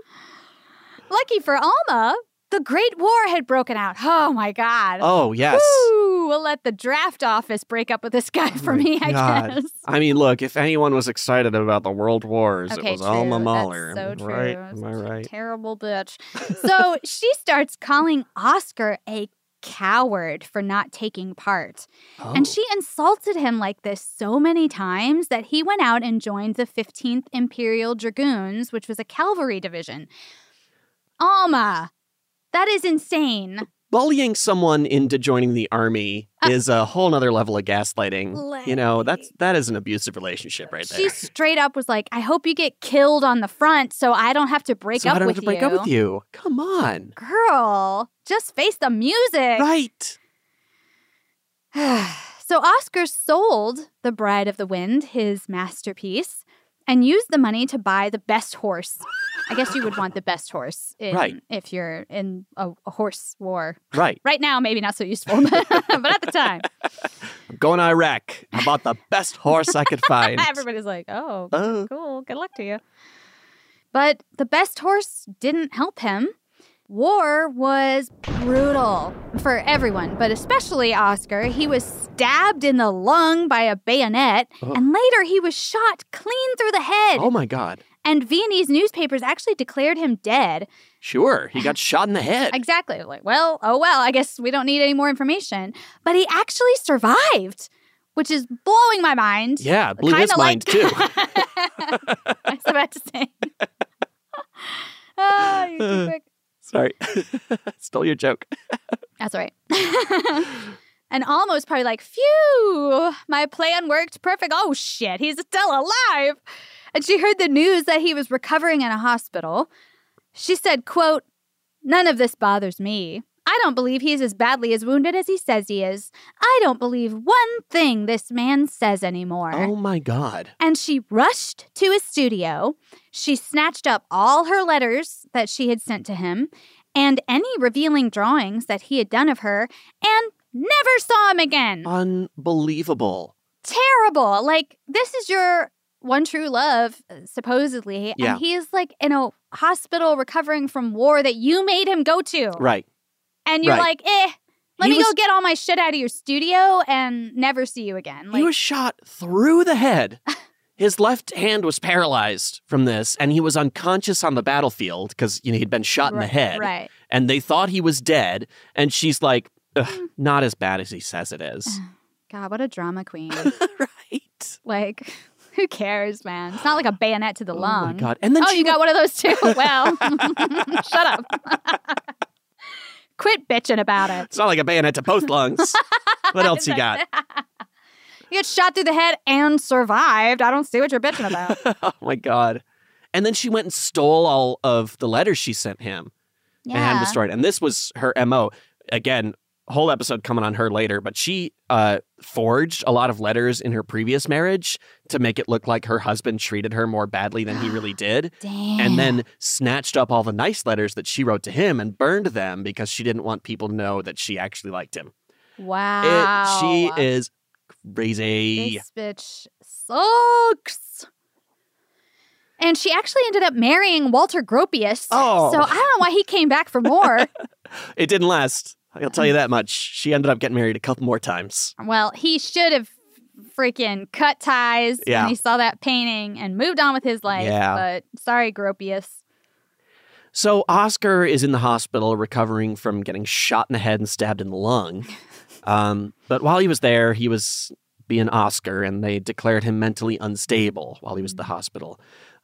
[SPEAKER 7] Lucky for Alma, the Great War had broken out. Oh, my God.
[SPEAKER 6] Oh, yes.
[SPEAKER 7] Woo! We'll let the draft office break up with this guy for me, I guess.
[SPEAKER 6] I mean, look, if anyone was excited about the World Wars,
[SPEAKER 7] Okay,
[SPEAKER 6] it was
[SPEAKER 7] true.
[SPEAKER 6] Alma Mahler.
[SPEAKER 7] That's so true.
[SPEAKER 6] Right? Am I right?
[SPEAKER 7] Terrible bitch. So she starts calling Oscar a coward for not taking part. And she insulted him like this so many times that he went out and joined the 15th Imperial Dragoons, which was a cavalry division. Alma, that is insane.
[SPEAKER 6] Bullying someone into joining the army is a whole nother level of gaslighting. You know, that is an abusive relationship right there.
[SPEAKER 7] She straight up was like, I hope you get killed on the front so I don't have to break up with you.
[SPEAKER 6] I don't have to break up with you. Come on.
[SPEAKER 7] Girl, just face the music.
[SPEAKER 6] Right.
[SPEAKER 7] So Oscar sold The Bride of the Wind, his masterpiece, and used the money to buy the best horse. I guess you would want the best horse if you're in a horse war.
[SPEAKER 6] Right.
[SPEAKER 7] Right now, maybe not so useful, but at the time.
[SPEAKER 6] I'm going to Iraq. I bought the best horse I could find.
[SPEAKER 7] Everybody's like, oh, cool. Good luck to you. But the best horse didn't help him. War was brutal for everyone, but especially Oscar. He was stabbed in the lung by a bayonet, and later he was shot clean through the head.
[SPEAKER 6] Oh, my God.
[SPEAKER 7] And Viennese newspapers actually declared him dead.
[SPEAKER 6] Sure, he got shot in the head.
[SPEAKER 7] Exactly. Like, well, I guess we don't need any more information. But he actually survived, which is blowing my mind.
[SPEAKER 6] Yeah, blew his mind too.
[SPEAKER 7] I was about to say. Oh, you're too quick.
[SPEAKER 6] Sorry. Stole your joke.
[SPEAKER 7] That's all right. And almost probably like, phew, my plan worked perfect. Oh, shit, he's still alive. And she heard the news that he was recovering in a hospital. She said, quote, "None of this bothers me. I don't believe he's as badly as wounded as he says he is. I don't believe one thing this man says anymore."
[SPEAKER 6] Oh, my God.
[SPEAKER 7] And she rushed to his studio. She snatched up all her letters that she had sent to him and any revealing drawings that he had done of her and never saw him again.
[SPEAKER 6] Unbelievable.
[SPEAKER 7] Terrible. Like, this is your one true love, supposedly.
[SPEAKER 6] Yeah.
[SPEAKER 7] And he's like in a hospital recovering from war that you made him go to.
[SPEAKER 6] Right.
[SPEAKER 7] And you're
[SPEAKER 6] Right.
[SPEAKER 7] like, let me go get all my shit out of your studio and never see you again. Like,
[SPEAKER 6] He was shot through the head. His left hand was paralyzed from this, and he was unconscious on the battlefield because he'd been shot in the head.
[SPEAKER 7] Right.
[SPEAKER 6] And they thought he was dead. And she's like, not as bad as he says it is.
[SPEAKER 7] God, what a drama queen.
[SPEAKER 6] Right.
[SPEAKER 7] Like, who cares, man? It's not like a bayonet to the lung.
[SPEAKER 6] Oh, my God. And then
[SPEAKER 7] you got one of those too? Well, shut up. Quit bitching about it.
[SPEAKER 6] It's not like a bayonet to both lungs. What else you got?
[SPEAKER 7] You got shot through the head and survived. I don't see what you're bitching about.
[SPEAKER 6] Oh, my God. And then she went and stole all of the letters she sent him and had them destroyed. And this was her MO. Again, whole episode coming on her later, but she forged a lot of letters in her previous marriage to make it look like her husband treated her more badly than he really did.
[SPEAKER 7] Damn.
[SPEAKER 6] And then snatched up all the nice letters that she wrote to him and burned them because she didn't want people to know that she actually liked him.
[SPEAKER 7] Wow.
[SPEAKER 6] She is crazy.
[SPEAKER 7] This bitch sucks. And she actually ended up marrying Walter Gropius.
[SPEAKER 6] Oh.
[SPEAKER 7] So I don't know why he came back for more.
[SPEAKER 6] It didn't last. I'll tell you that much. She ended up getting married a couple more times.
[SPEAKER 7] Well, he should have freaking cut ties when he saw that painting and moved on with his life.
[SPEAKER 6] Yeah.
[SPEAKER 7] But sorry, Gropius.
[SPEAKER 6] So Oscar is in the hospital recovering from getting shot in the head and stabbed in the lung. But while he was there, he was being Oscar, and they declared him mentally unstable while he was at the hospital.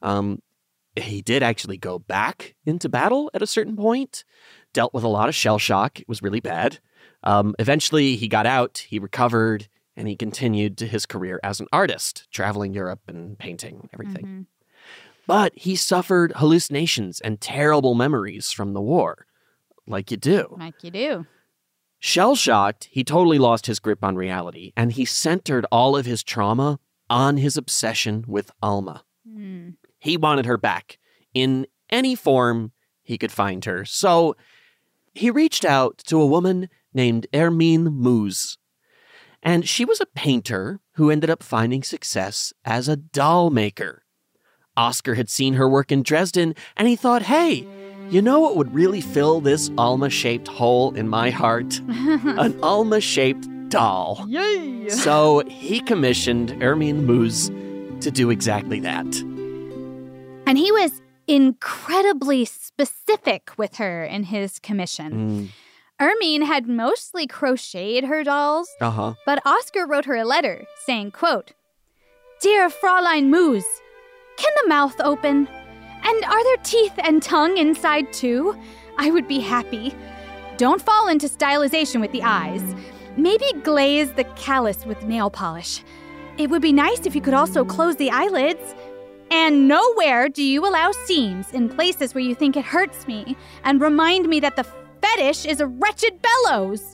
[SPEAKER 6] He did actually go back into battle at a certain point, dealt with a lot of shell shock. It was really bad. Eventually, he got out, he recovered, and he continued his career as an artist, traveling Europe and painting everything.
[SPEAKER 7] Mm-hmm.
[SPEAKER 6] But he suffered hallucinations and terrible memories from the war, like you do.
[SPEAKER 7] Like you do.
[SPEAKER 6] Shell-shocked, he totally lost his grip on reality, and he centered all of his trauma on his obsession with Alma.
[SPEAKER 7] Mm.
[SPEAKER 6] He wanted her back in any form he could find her. So he reached out to a woman named Hermine Muse. And she was a painter who ended up finding success as a doll maker. Oscar had seen her work in Dresden, and he thought, hey, you know what would really fill this Alma-shaped hole in my heart? An Alma-shaped doll.
[SPEAKER 7] Yay!
[SPEAKER 6] So he commissioned Hermine Muse to do exactly that.
[SPEAKER 7] And he was incredibly specific with her in his commission. Hermine had mostly crocheted her dolls, but Oscar wrote her a letter saying, quote, "Dear Fräulein Muse, can the mouth open? And are there teeth and tongue inside too? I would be happy. Don't fall into stylization with the eyes. Maybe glaze the callus with nail polish. It would be nice if you could also close the eyelids. And nowhere do you allow seams in places where you think it hurts me, and remind me that the fetish is a wretched bellows."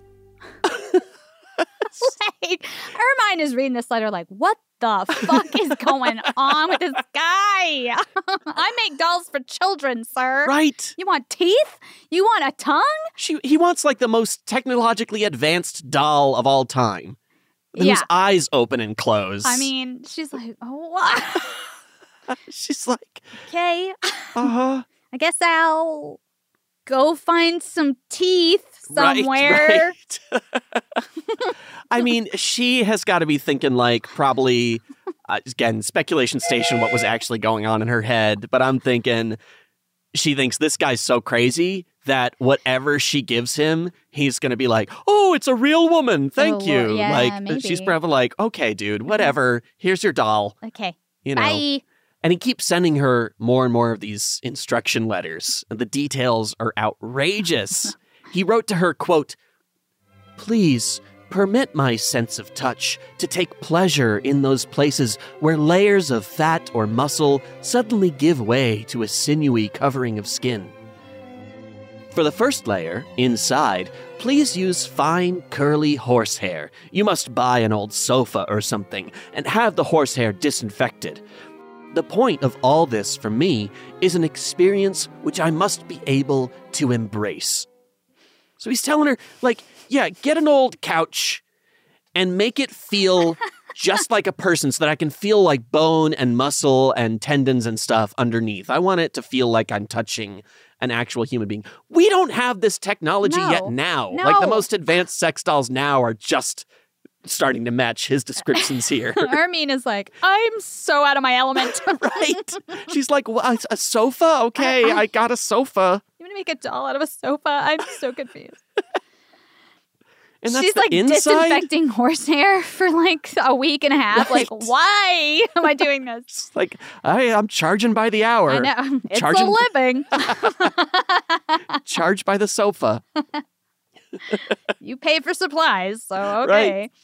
[SPEAKER 7] Like, Hermine is reading this letter like, what the fuck is going on with this guy? I make dolls for children, sir.
[SPEAKER 6] Right.
[SPEAKER 7] You want teeth? You want a tongue?
[SPEAKER 6] He wants like the most technologically advanced doll of all time. Whose eyes open and close.
[SPEAKER 7] I mean, she's like, oh, what?
[SPEAKER 6] She's like,
[SPEAKER 7] okay. I guess I'll go find some teeth somewhere.
[SPEAKER 6] Right. I mean, she has got to be thinking like probably, again, speculation station, what was actually going on in her head. But I'm thinking she thinks this guy's so crazy that whatever she gives him, he's going to be like, oh, it's a real woman. Thank you.
[SPEAKER 7] Yeah,
[SPEAKER 6] like,
[SPEAKER 7] maybe.
[SPEAKER 6] she's probably like, okay, dude, whatever. Here's your doll.
[SPEAKER 7] Okay.
[SPEAKER 6] You know.
[SPEAKER 7] Bye.
[SPEAKER 6] And he keeps sending her more and more of these instruction letters. And the details are outrageous. He wrote to her, quote, please permit my sense of touch to take pleasure in those places where layers of fat or muscle suddenly give way to a sinewy covering of skin. For the first layer, inside, please use fine, curly horsehair. You must buy an old sofa or something and have the horsehair disinfected. The point of all this for me is an experience which I must be able to embrace. So he's telling her, like, yeah, get an old couch and make it feel just like a person so that I can feel like bone and muscle and tendons and stuff underneath. I want it to feel like I'm touching an actual human being. We don't have this technology yet now.
[SPEAKER 7] No.
[SPEAKER 6] Like the most advanced sex dolls now are just starting to match his descriptions here.
[SPEAKER 7] Hermine is like, I'm so out of my element.
[SPEAKER 6] Right. She's like, well, a sofa? Okay, I got a sofa.
[SPEAKER 7] You want to make a doll out of a sofa? I'm so confused.
[SPEAKER 6] And that's
[SPEAKER 7] She's
[SPEAKER 6] the
[SPEAKER 7] like
[SPEAKER 6] inside?
[SPEAKER 7] disinfecting horsehair for like a week and a half.
[SPEAKER 6] Right.
[SPEAKER 7] Like, why am I doing this?
[SPEAKER 6] It's like, I'm charging by the hour.
[SPEAKER 7] I know. It's
[SPEAKER 6] Charging-
[SPEAKER 7] a living.
[SPEAKER 6] Charge by the sofa.
[SPEAKER 7] You pay for supplies, so okay.
[SPEAKER 6] Right.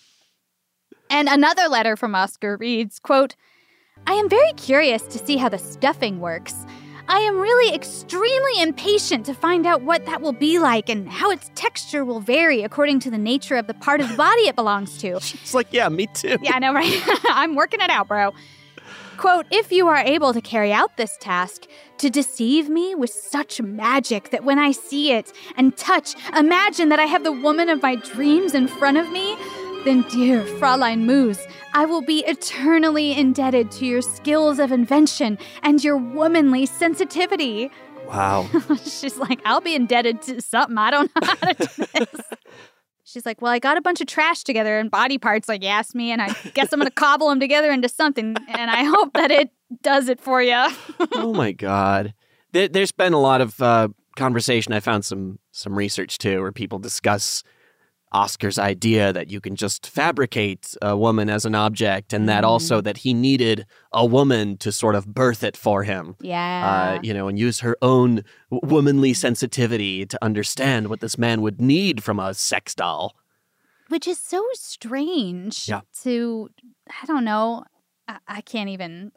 [SPEAKER 7] And another letter from Oscar reads, quote, I am very curious to see how the stuffing works. I am really extremely impatient to find out what that will be like and how its texture will vary according to the nature of the part of the body it belongs to.
[SPEAKER 6] It's like, yeah, me too.
[SPEAKER 7] Yeah, I know, right? I'm working it out, bro. Quote, if you are able to carry out this task, to deceive me with such magic that when I see it and touch, imagine that I have the woman of my dreams in front of me, then dear Fräulein Moose, I will be eternally indebted to your skills of invention and your womanly sensitivity.
[SPEAKER 6] Wow.
[SPEAKER 7] She's like, I'll be indebted to something. I don't know how to do this. She's like, well, I got a bunch of trash together and body parts like you asked me, and I guess I'm going to cobble them together into something, and I hope that it does it for you.
[SPEAKER 6] Oh, my God. There's been a lot of conversation. I found some research, too, where people discuss Oscar's idea that you can just fabricate a woman as an object, and that also that he needed a woman to sort of birth it for him.
[SPEAKER 7] Yeah.
[SPEAKER 6] And use her own womanly sensitivity to understand what this man would need from a sex doll.
[SPEAKER 7] Which is so strange to, I don't know, I can't even.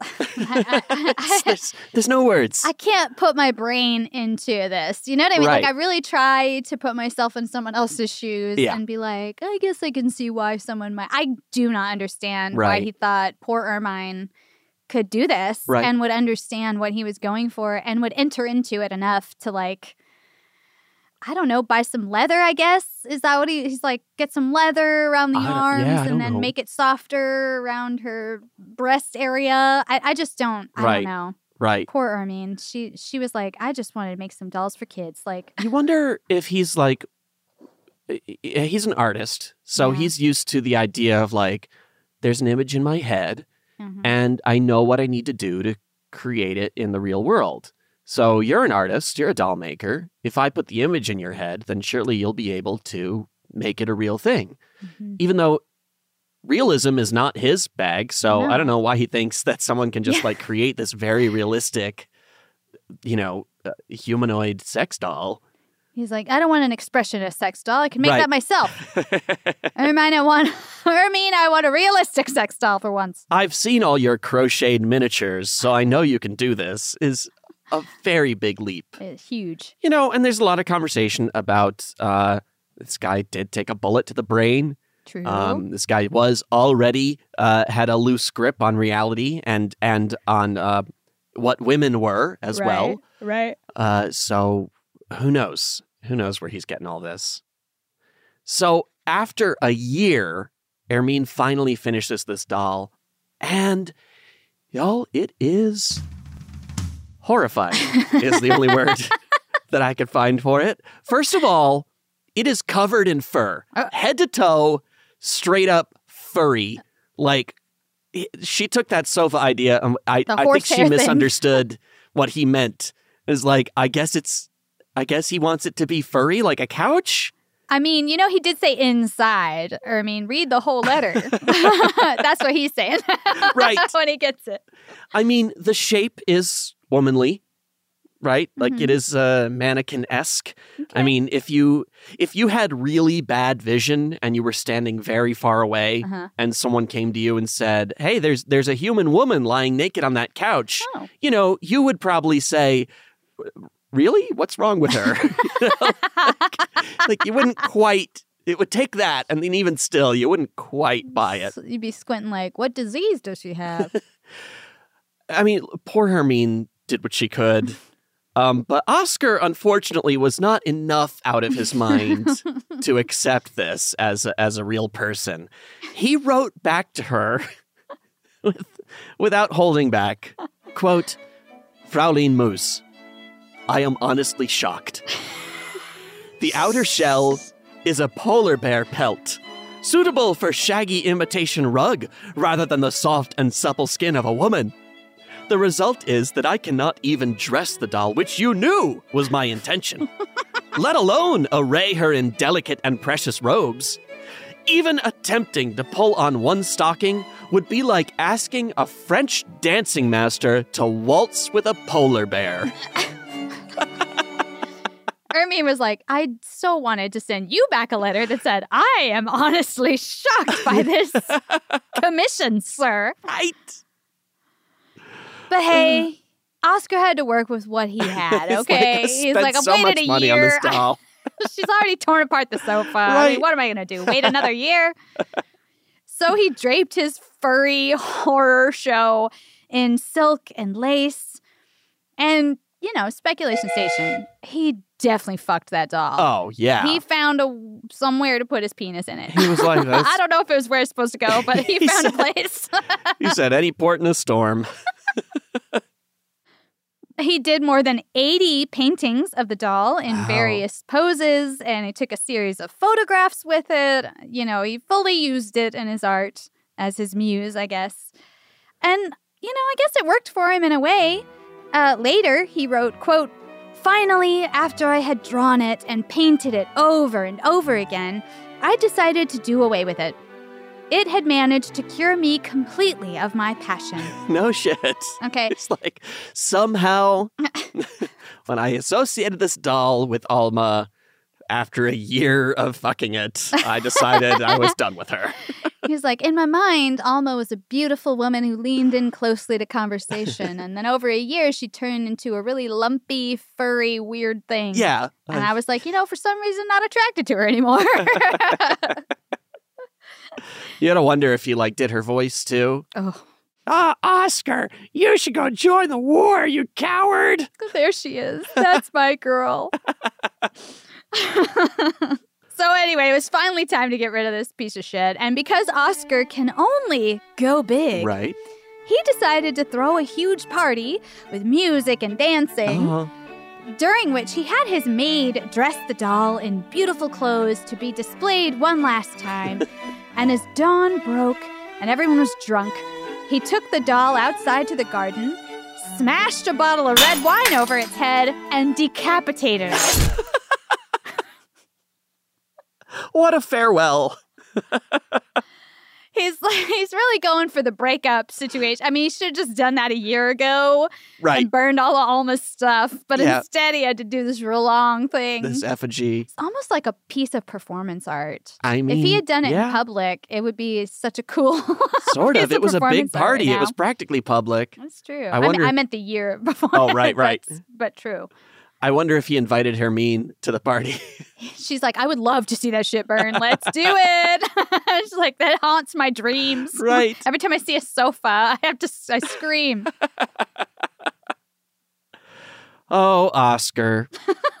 [SPEAKER 6] There's no words.
[SPEAKER 7] I can't put my brain into this. You know what I mean?
[SPEAKER 6] Right.
[SPEAKER 7] Like, I really try to put myself in someone else's shoes and be like, I guess I can see why someone might. I do not understand why he thought poor Ermine could do this and would understand what he was going for and would enter into it enough to, like, I don't know, buy some leather, I guess. Is that what he's like, get some leather around the arms and then make it softer around her breast area? I just don't. I don't know.
[SPEAKER 6] Right.
[SPEAKER 7] Poor Ermine. She was like, I just wanted to make some dolls for kids. Like,
[SPEAKER 6] you wonder if he's like, he's an artist. So he's used to the idea of like, there's an image in my head and I know what I need to do to create it in the real world. So you're an artist, you're a doll maker. If I put the image in your head, then surely you'll be able to make it a real thing. Even though realism is not his bag, so I don't know why he thinks that someone can just like create this very realistic, humanoid sex doll.
[SPEAKER 7] He's like, I don't want an expressionist sex doll. I can make that myself. Ermine, I want a realistic sex doll for once.
[SPEAKER 6] I've seen all your crocheted miniatures, so I know you can do this. Is a very big leap.
[SPEAKER 7] It's huge.
[SPEAKER 6] And there's a lot of conversation about this guy did take a bullet to the brain.
[SPEAKER 7] True.
[SPEAKER 6] This guy was already had a loose grip on reality and on what women were as well.
[SPEAKER 7] Right.
[SPEAKER 6] So who knows? Who knows where he's getting all this? So after a year, Hermine finally finishes this doll, and y'all, it is horrifying is the only word that I could find for it. First of all, it is covered in fur. Head to toe, straight up furry. Like, she took that sofa idea. I think she misunderstood what he meant is like, I guess he wants it to be furry, like a couch.
[SPEAKER 7] I mean, he did say inside. Or, read the whole letter. That's what he's saying.
[SPEAKER 6] Right.
[SPEAKER 7] When he gets it.
[SPEAKER 6] I mean, the shape is womanly, right? Like it is mannequin-esque. Okay. I mean, if you had really bad vision and you were standing very far away and someone came to you and said, hey, there's a human woman lying naked on that couch, you would probably say, really? What's wrong with her? Like you wouldn't quite, it would take that, and then even still, you wouldn't quite buy it.
[SPEAKER 7] You'd be squinting like, what disease does she have?
[SPEAKER 6] I mean, poor Hermine did what she could. But Oscar, unfortunately, was not enough out of his mind to accept this as a real person. He wrote back to her without holding back, quote, Fraulein Moose, I am honestly shocked. The outer shell is a polar bear pelt, suitable for shaggy imitation rug rather than the soft and supple skin of a woman. The result is that I cannot even dress the doll, which you knew was my intention, let alone array her in delicate and precious robes. Even attempting to pull on one stocking would be like asking a French dancing master to waltz with a polar bear.
[SPEAKER 7] Hermine was like, I so wanted to send you back a letter that said, I am honestly shocked by this commission, sir.
[SPEAKER 6] Right.
[SPEAKER 7] But hey, Oscar had to work with what he had, okay?
[SPEAKER 6] He's like, I've waited a year. On this doll.
[SPEAKER 7] She's already torn apart the sofa. Right. I mean, what am I going to do? Wait another year? So he draped his furry horror show in silk and lace. And, speculation station, he definitely fucked that doll.
[SPEAKER 6] Oh, yeah.
[SPEAKER 7] He found somewhere to put his penis in it.
[SPEAKER 6] He was like,
[SPEAKER 7] I don't know if it was where it's supposed to go, but he found a place.
[SPEAKER 6] He said, any port in a storm.
[SPEAKER 7] He did more than 80 paintings of the doll in various poses, and he took a series of photographs with it. He fully used it in his art as his muse, I guess. And, I guess it worked for him in a way. Later, he wrote, quote, finally, after I had drawn it and painted it over and over again, I decided to do away with it. It had managed to cure me completely of my passion.
[SPEAKER 6] No shit.
[SPEAKER 7] Okay.
[SPEAKER 6] It's like, somehow, when I associated this doll with Alma, after a year of fucking it, I decided I was done with her.
[SPEAKER 7] He's like, in my mind, Alma was a beautiful woman who leaned in closely to conversation. And then over a year, she turned into a really lumpy, furry, weird thing.
[SPEAKER 6] Yeah.
[SPEAKER 7] And I was like, for some reason, not attracted to her anymore.
[SPEAKER 6] You gotta wonder if he, did her voice, too.
[SPEAKER 7] Oh.
[SPEAKER 6] Oscar, you should go join the war, you coward.
[SPEAKER 7] There she is. That's my girl. So anyway, it was finally time to get rid of this piece of shit. And because Oscar can only go big,
[SPEAKER 6] right,
[SPEAKER 7] he decided to throw a huge party with music and dancing, during which he had his maid dress the doll in beautiful clothes to be displayed one last time. And as dawn broke and everyone was drunk, he took the doll outside to the garden, smashed a bottle of red wine over its head, and decapitated it.
[SPEAKER 6] What a farewell.
[SPEAKER 7] He's really going for the breakup situation. I mean, he should have just done that a year ago.
[SPEAKER 6] Right.
[SPEAKER 7] And burned all of Alma's stuff. But instead, he had to do this real long thing.
[SPEAKER 6] This effigy.
[SPEAKER 7] It's almost like a piece of performance art.
[SPEAKER 6] I mean,
[SPEAKER 7] if he had done it in public, it would be such a cool
[SPEAKER 6] sort of. It was a big party.
[SPEAKER 7] Right,
[SPEAKER 6] it was practically public.
[SPEAKER 7] That's true.
[SPEAKER 6] I
[SPEAKER 7] meant the year before.
[SPEAKER 6] Oh, right.
[SPEAKER 7] But true.
[SPEAKER 6] I wonder if he invited Hermine to the party.
[SPEAKER 7] She's like, I would love to see that shit burn. Let's do it. She's like, that haunts my dreams.
[SPEAKER 6] Right.
[SPEAKER 7] Every time I see a sofa, I scream.
[SPEAKER 6] Oh, Oscar.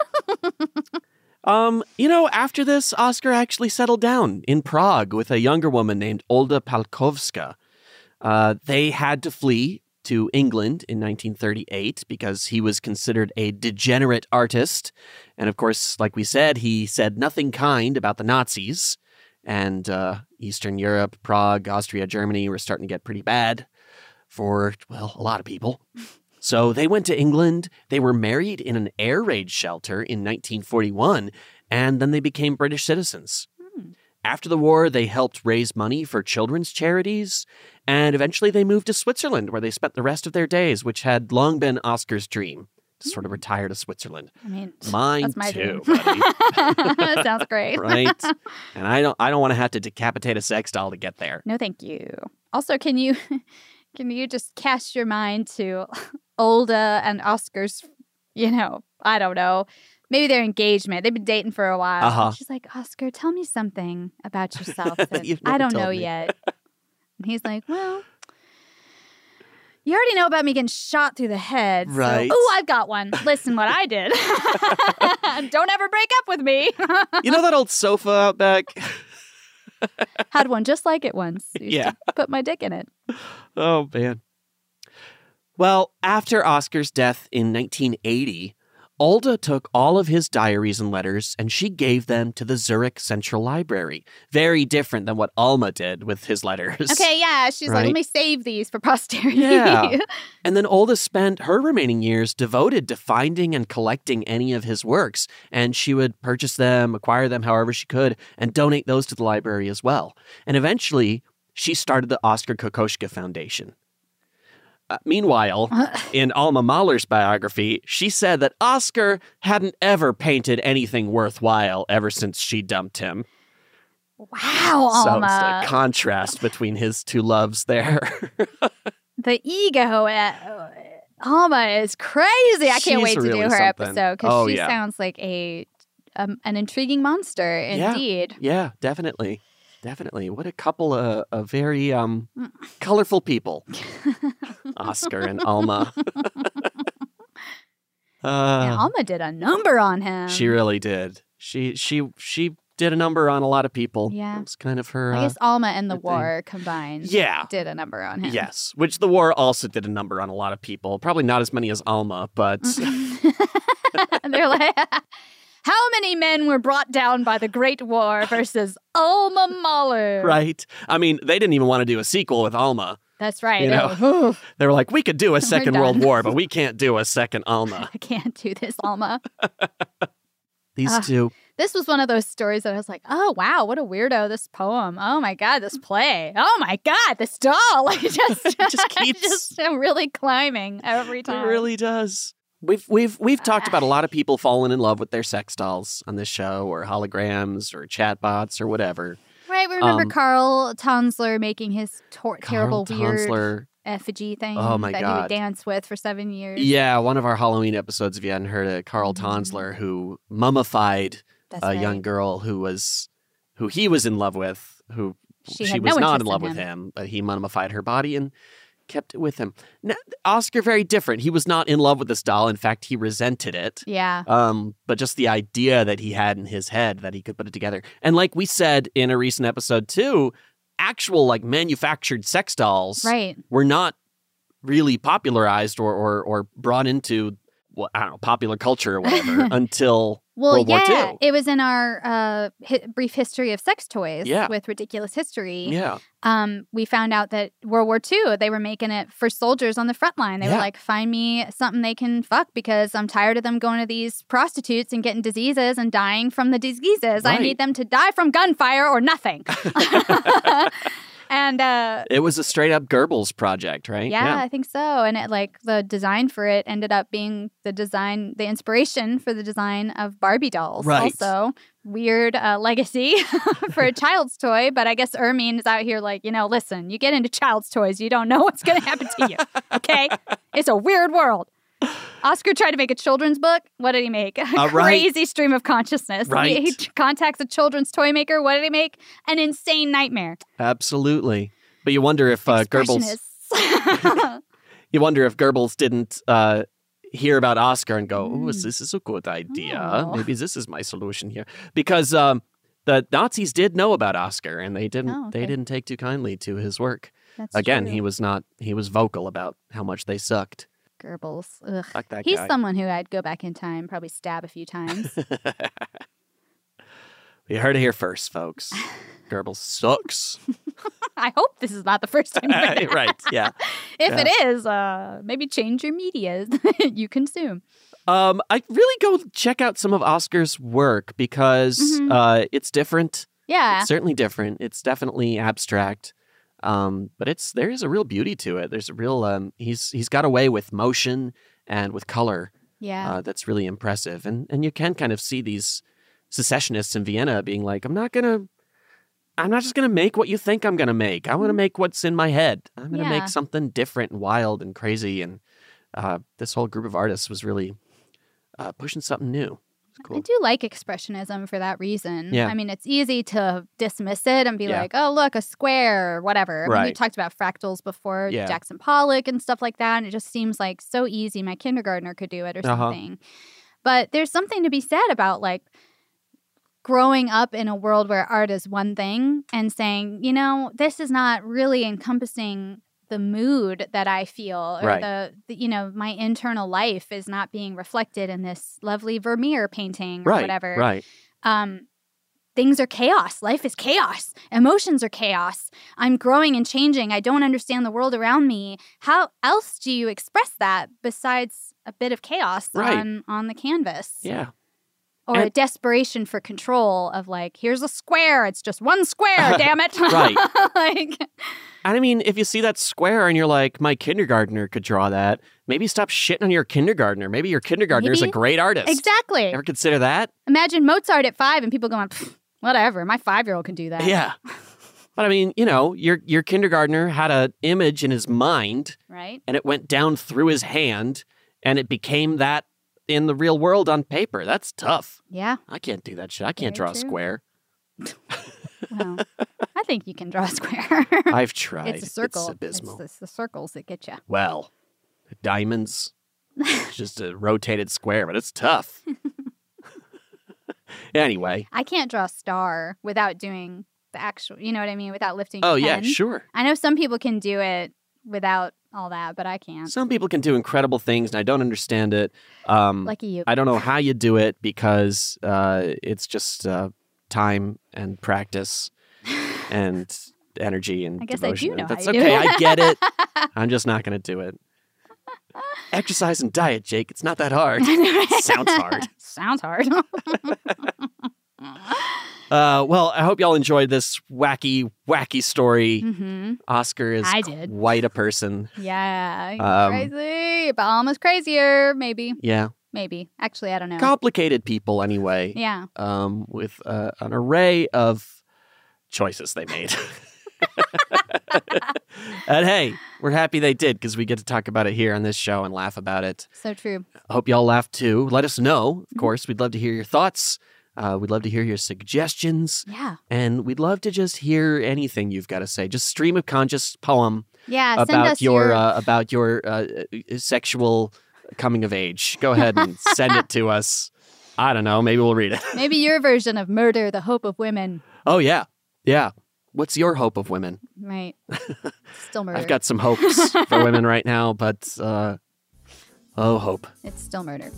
[SPEAKER 6] After this, Oscar actually settled down in Prague with a younger woman named Olda Palkowska. They had to flee to England in 1938 because he was considered a degenerate artist. And of course, like we said, he said nothing kind about the Nazis. And Eastern Europe, Prague, Austria, Germany were starting to get pretty bad for, a lot of people. So they went to England, they were married in an air raid shelter in 1941, and then they became British citizens. After the war, they helped raise money for children's charities, and eventually they moved to Switzerland, where they spent the rest of their days, which had long been Oscar's dream, to sort of retire to Switzerland.
[SPEAKER 7] I mean,
[SPEAKER 6] mine
[SPEAKER 7] that's my
[SPEAKER 6] too,
[SPEAKER 7] dream.
[SPEAKER 6] buddy.
[SPEAKER 7] Sounds great.
[SPEAKER 6] Right? And I don't want to have to decapitate a sex doll to get there.
[SPEAKER 7] No, thank you. Also, can you just cast your mind to Olda and Oscar's, I don't know, maybe their engagement. They've been dating for a while.
[SPEAKER 6] Uh-huh.
[SPEAKER 7] She's like, Oscar, tell me something about yourself that
[SPEAKER 6] You've
[SPEAKER 7] I
[SPEAKER 6] never
[SPEAKER 7] don't
[SPEAKER 6] told
[SPEAKER 7] know
[SPEAKER 6] me.
[SPEAKER 7] yet. And he's like, well, you already know about me getting shot through the head.
[SPEAKER 6] Right.
[SPEAKER 7] So, I've got one. Listen what I did. Don't ever break up with me.
[SPEAKER 6] You know that old sofa out back?
[SPEAKER 7] Had one just like it once. Used
[SPEAKER 6] Yeah.
[SPEAKER 7] to put my dick in it.
[SPEAKER 6] Oh, man. Well, after Oscar's death in 1980, Olda took all of his diaries and letters and she gave them to the Zurich Central Library. Very different than what Alma did with his letters.
[SPEAKER 7] Okay, yeah. She's like,
[SPEAKER 6] Right.
[SPEAKER 7] let me save these for posterity.
[SPEAKER 6] Yeah. And then Olda spent her remaining years devoted to finding and collecting any of his works. And she would purchase them, acquire them however she could, and donate those to the library as well. And eventually, she started the Oskar Kokoschka Foundation. Meanwhile, in Alma Mahler's biography, she said that Oscar hadn't ever painted anything worthwhile ever since she dumped him.
[SPEAKER 7] Wow,
[SPEAKER 6] So
[SPEAKER 7] Alma.
[SPEAKER 6] it's a contrast between his two loves there.
[SPEAKER 7] The ego at Alma is crazy. I can't
[SPEAKER 6] She's
[SPEAKER 7] wait to
[SPEAKER 6] really
[SPEAKER 7] do her
[SPEAKER 6] something.
[SPEAKER 7] episode because
[SPEAKER 6] Oh,
[SPEAKER 7] she
[SPEAKER 6] yeah.
[SPEAKER 7] sounds like an intriguing monster indeed.
[SPEAKER 6] Yeah, definitely. Definitely. What a couple of very colorful people. Oscar and Alma.
[SPEAKER 7] And Alma did a number on him.
[SPEAKER 6] She really did. She did a number on a lot of people.
[SPEAKER 7] Yeah.
[SPEAKER 6] It was kind of her.
[SPEAKER 7] I guess Alma and the
[SPEAKER 6] her thing.
[SPEAKER 7] war combined did a number on him.
[SPEAKER 6] Yes, which the war also did a number on a lot of people. Probably not as many as Alma, but
[SPEAKER 7] And they're like, how many men were brought down by the Great War versus Alma Mahler?
[SPEAKER 6] right. I mean, they didn't even want to do a sequel with Alma.
[SPEAKER 7] That's right.
[SPEAKER 6] You know,
[SPEAKER 7] They're like,
[SPEAKER 6] they were like, we could do a Second
[SPEAKER 7] done.
[SPEAKER 6] World War, but we can't do a second Alma.
[SPEAKER 7] I can't do this, Alma.
[SPEAKER 6] These two.
[SPEAKER 7] This was one of those stories that I was like, oh, wow, what a weirdo, this poem. Oh, my God, this play. Oh, my God, this doll. Like, just
[SPEAKER 6] keeps-
[SPEAKER 7] just really climbing every time.
[SPEAKER 6] It really does. We've talked about a lot of people falling in love with their sex dolls on this show, or holograms, or chatbots, or whatever.
[SPEAKER 7] Right, we remember Carl Tonsler making his terrible,
[SPEAKER 6] Carl
[SPEAKER 7] weird
[SPEAKER 6] Tonsler.
[SPEAKER 7] effigy thing
[SPEAKER 6] Oh, my
[SPEAKER 7] that he
[SPEAKER 6] God.
[SPEAKER 7] would dance with for 7 years.
[SPEAKER 6] Yeah, one of our Halloween episodes, if you hadn't heard it, Carl Tonsler, who mummified
[SPEAKER 7] That's
[SPEAKER 6] a
[SPEAKER 7] right.
[SPEAKER 6] young girl who he was in love with, who
[SPEAKER 7] She
[SPEAKER 6] she
[SPEAKER 7] had
[SPEAKER 6] was
[SPEAKER 7] no
[SPEAKER 6] not
[SPEAKER 7] interest
[SPEAKER 6] in love
[SPEAKER 7] in
[SPEAKER 6] with
[SPEAKER 7] him.
[SPEAKER 6] him, but he mummified her body and kept it with him. Now, Oscar, very different. He was not in love with this doll. In fact, he resented it.
[SPEAKER 7] Yeah.
[SPEAKER 6] But just the idea that he had in his head that he could put it together. And like we said in a recent episode too, actual like manufactured sex dolls
[SPEAKER 7] Right.
[SPEAKER 6] were not really popularized or brought into, well, I don't know, popular culture or whatever until World War II.
[SPEAKER 7] It was in our brief history of sex toys
[SPEAKER 6] Yeah.
[SPEAKER 7] with Ridiculous History.
[SPEAKER 6] Yeah.
[SPEAKER 7] We found out that World War II, they were making it for soldiers on the front line. They were
[SPEAKER 6] Yeah.
[SPEAKER 7] like, find me something they can fuck because I'm tired of them going to these prostitutes and getting diseases and dying from the diseases. I
[SPEAKER 6] Right.
[SPEAKER 7] need them to die from gunfire or nothing. And
[SPEAKER 6] It was a straight up Goebbels project, right?
[SPEAKER 7] yeah, I think so. And it like the design for it ended up being the inspiration for the design of Barbie dolls.
[SPEAKER 6] Right.
[SPEAKER 7] Also, weird legacy for a child's toy. But I guess Ermine is out here like, listen, you get into child's toys, you don't know what's going to happen to you. Okay? It's a weird world. Oscar tried to make a children's book. What did he make? A
[SPEAKER 6] right.
[SPEAKER 7] crazy stream of consciousness.
[SPEAKER 6] Right.
[SPEAKER 7] He contacts a children's toy maker. What did he make? An insane nightmare.
[SPEAKER 6] Absolutely. But you wonder if Goebbels
[SPEAKER 7] Expressionists.
[SPEAKER 6] you wonder if Goebbels didn't hear about Oscar and go, "Oh, this is a good idea.
[SPEAKER 7] Oh.
[SPEAKER 6] Maybe this is my solution here." Because the Nazis did know about Oscar, and they didn't.
[SPEAKER 7] Oh, okay.
[SPEAKER 6] They didn't take too kindly to his work.
[SPEAKER 7] That's
[SPEAKER 6] Again,
[SPEAKER 7] true.
[SPEAKER 6] he was vocal about how much they sucked.
[SPEAKER 7] Goebbels. Ugh.
[SPEAKER 6] Fuck that
[SPEAKER 7] He's
[SPEAKER 6] guy.
[SPEAKER 7] someone who I'd go back in time, probably stab a few times.
[SPEAKER 6] You heard it here first, folks. Goebbels sucks.
[SPEAKER 7] I hope this is not the first time.
[SPEAKER 6] Right, yeah.
[SPEAKER 7] If it is, maybe change your media you consume.
[SPEAKER 6] I really go check out some of Oscar's work because it's different.
[SPEAKER 7] Yeah.
[SPEAKER 6] It's certainly different. It's definitely abstract. But there is a real beauty to it. There's a real he's got a way with motion and with color.
[SPEAKER 7] Yeah.
[SPEAKER 6] That's really impressive. And you can kind of see these secessionists in Vienna being like, I'm not just gonna make what you think I'm gonna make. I want to make what's in my head. I'm gonna make something different and wild and crazy. And this whole group of artists was really pushing something new. Cool.
[SPEAKER 7] I do like expressionism for that reason.
[SPEAKER 6] Yeah.
[SPEAKER 7] I mean, it's easy to dismiss it and be like, oh, look, a square or whatever. I mean, we talked about fractals before, Jackson Pollock and stuff like that. And it just seems like so easy. My kindergartner could do it or something. But there's something to be said about like growing up in a world where art is one thing and saying, you know, this is not really encompassing the mood that I feel or the you know, my internal life is not being reflected in this lovely Vermeer painting or whatever.
[SPEAKER 6] Right.
[SPEAKER 7] Things are chaos. Life is chaos. Emotions are chaos. I'm growing and changing. I don't understand the world around me. How else do you express that besides a bit of chaos on the canvas?
[SPEAKER 6] Yeah.
[SPEAKER 7] Or a desperation for control of like, here's a square. It's just one square, damn it.
[SPEAKER 6] Right.
[SPEAKER 7] Like,
[SPEAKER 6] I mean, if you see that square and you're like, my kindergartner could draw that, maybe stop shitting on your kindergartner. Maybe your kindergartner is a great artist.
[SPEAKER 7] Exactly.
[SPEAKER 6] Ever consider that?
[SPEAKER 7] Imagine Mozart at 5 and people going, whatever, my 5-year-old can do that.
[SPEAKER 6] Yeah. But I mean, you know, your kindergartner had an image in his mind.
[SPEAKER 7] Right.
[SPEAKER 6] And it went down through his hand and it became that in the real world on paper. That's tough.
[SPEAKER 7] Yeah.
[SPEAKER 6] I can't do that shit. I can't draw a square.
[SPEAKER 7] Well, I think you can draw a square.
[SPEAKER 6] I've tried.
[SPEAKER 7] It's a circle.
[SPEAKER 6] It's abysmal.
[SPEAKER 7] It's the circles that get you.
[SPEAKER 6] Well, diamonds. It's just a rotated square, but it's tough. Anyway.
[SPEAKER 7] I can't draw a star without doing the actual, you know what I mean? Without lifting a
[SPEAKER 6] Oh,
[SPEAKER 7] pen.
[SPEAKER 6] yeah, sure.
[SPEAKER 7] I know some people can do it without all that, but I can't.
[SPEAKER 6] Some people can do incredible things, and I don't understand it.
[SPEAKER 7] Lucky you.
[SPEAKER 6] I don't know how you do it because it's just time and practice and energy and
[SPEAKER 7] I guess
[SPEAKER 6] devotion.
[SPEAKER 7] I do know
[SPEAKER 6] That's
[SPEAKER 7] how you
[SPEAKER 6] okay.
[SPEAKER 7] do it.
[SPEAKER 6] I get it. I'm just not going to do it. Exercise and diet, Jake. It's not that hard. Sounds hard.
[SPEAKER 7] Sounds hard.
[SPEAKER 6] Well, I hope y'all enjoyed this wacky story.
[SPEAKER 7] Mm-hmm.
[SPEAKER 6] Oscar is quite a person.
[SPEAKER 7] Yeah. Crazy. But almost crazier, maybe.
[SPEAKER 6] Yeah.
[SPEAKER 7] Maybe. Actually, I don't know.
[SPEAKER 6] Complicated people, anyway.
[SPEAKER 7] Yeah.
[SPEAKER 6] With an array of choices they made. And hey, we're happy they did because we get to talk about it here on this show and laugh about it.
[SPEAKER 7] So true.
[SPEAKER 6] I hope y'all laugh too. Let us know. Of course, we'd love to hear your thoughts. We'd love to hear your suggestions.
[SPEAKER 7] Yeah.
[SPEAKER 6] And we'd love to just hear anything you've got to say. Just stream of conscious poem
[SPEAKER 7] about
[SPEAKER 6] your sexual coming of age. Go ahead and send it to us. I don't know. Maybe we'll read it.
[SPEAKER 7] Maybe your version of Murder, the Hope of Women.
[SPEAKER 6] Oh, yeah. Yeah. What's your hope of women?
[SPEAKER 7] Right. Still murder.
[SPEAKER 6] I've got some hopes for women right now, but hope.
[SPEAKER 7] It's still murder.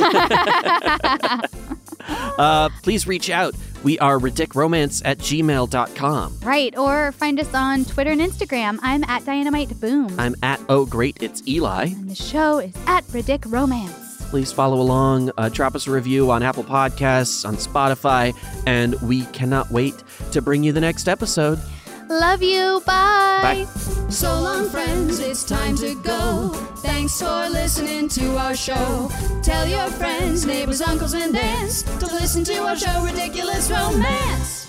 [SPEAKER 6] Please reach out. We are ridickromance@gmail.com.
[SPEAKER 7] Right. Or find us on Twitter and Instagram. I'm at Dynamite Boom.
[SPEAKER 6] I'm at Oh Great, It's Eli.
[SPEAKER 7] And the show is at Ridic Romance.
[SPEAKER 6] Please follow along. Drop us a review on Apple Podcasts, on Spotify, and we cannot wait to bring you the next episode.
[SPEAKER 7] Love you. Bye.
[SPEAKER 6] Bye.
[SPEAKER 8] So long, friends, it's time to go. Thanks for listening to our show. Tell your friends, neighbors, uncles, and aunts to listen to our show, Ridiculous Romance.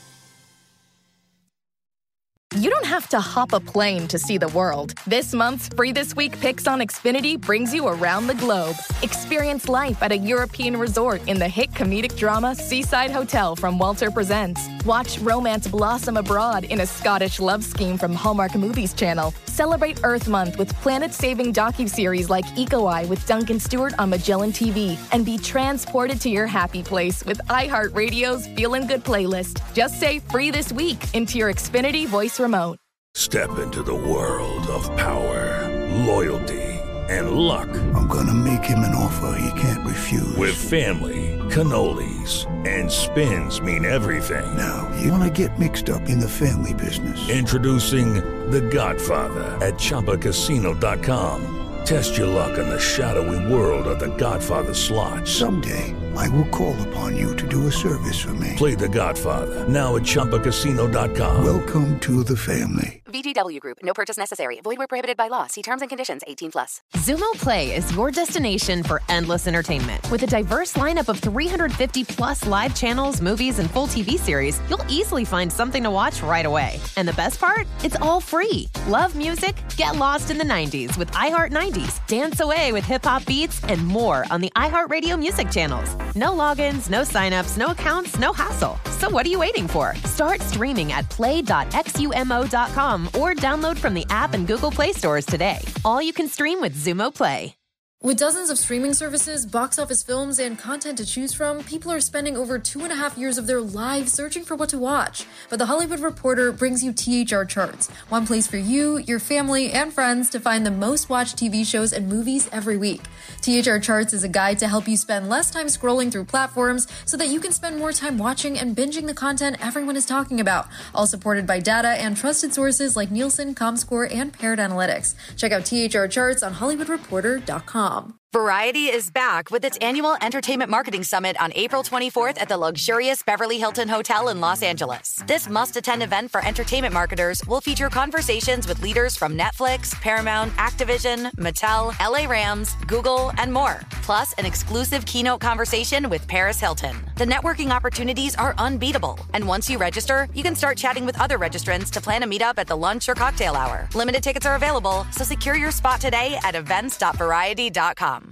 [SPEAKER 3] You don't have to hop a plane to see the world. This month's Free This Week Picks on Xfinity brings you around the globe. Experience life at a European resort in the hit comedic drama Seaside Hotel from Walter Presents. Watch romance blossom abroad in a Scottish love scheme from Hallmark Movies Channel. Celebrate Earth Month with planet-saving docuseries like Eco Eye with Duncan Stewart on Magellan TV. And be transported to your happy place with iHeartRadio's Feelin' Good playlist. Just say Free This Week into your Xfinity voice remote.
[SPEAKER 14] Step into the world of power, loyalty, and luck.
[SPEAKER 15] I'm gonna make him an offer he can't refuse.
[SPEAKER 14] With family, cannolis, and spins mean everything.
[SPEAKER 15] Now, you want to get mixed up in the family business.
[SPEAKER 14] Introducing The Godfather at ChumbaCasino.com. Test your luck in the shadowy world of The Godfather slot.
[SPEAKER 15] Someday, I will call upon you to do a service for me.
[SPEAKER 14] Play The Godfather, now at ChumbaCasino.com.
[SPEAKER 15] Welcome to the family.
[SPEAKER 16] VGW Group. No purchase necessary. Void where prohibited by law. See terms and conditions. 18+.
[SPEAKER 17] Xumo Play is your destination for endless entertainment. With a diverse lineup of 350+ live channels, movies, and full TV series, you'll easily find something to watch right away. And the best part? It's all free. Love music? Get lost in the 90s with iHeart 90s. Dance away with hip-hop beats and more on the iHeartRadio music channels. No logins, no signups, no accounts, no hassle. So what are you waiting for? Start streaming at play.xumo.com or download from the app and Google Play stores today. All you can stream with Xumo Play.
[SPEAKER 18] With dozens of streaming services, box office films, and content to choose from, people are spending over 2.5 years of their lives searching for what to watch. But The Hollywood Reporter brings you THR Charts, one place for you, your family, and friends to find the most watched TV shows and movies every week. THR Charts is a guide to help you spend less time scrolling through platforms so that you can spend more time watching and binging the content everyone is talking about, all supported by data and trusted sources like Nielsen, Comscore, and Paired Analytics. Check out THR Charts on HollywoodReporter.com.
[SPEAKER 16] Variety is back with its annual Entertainment Marketing Summit on April 24th at the luxurious Beverly Hilton Hotel in Los Angeles. This must-attend event for entertainment marketers will feature conversations with leaders from Netflix, Paramount, Activision, Mattel, LA Rams, Google, and more. Plus, an exclusive keynote conversation with Paris Hilton. The networking opportunities are unbeatable. And once you register, you can start chatting with other registrants to plan a meetup at the lunch or cocktail hour. Limited tickets are available, so secure your spot today at events.variety.com.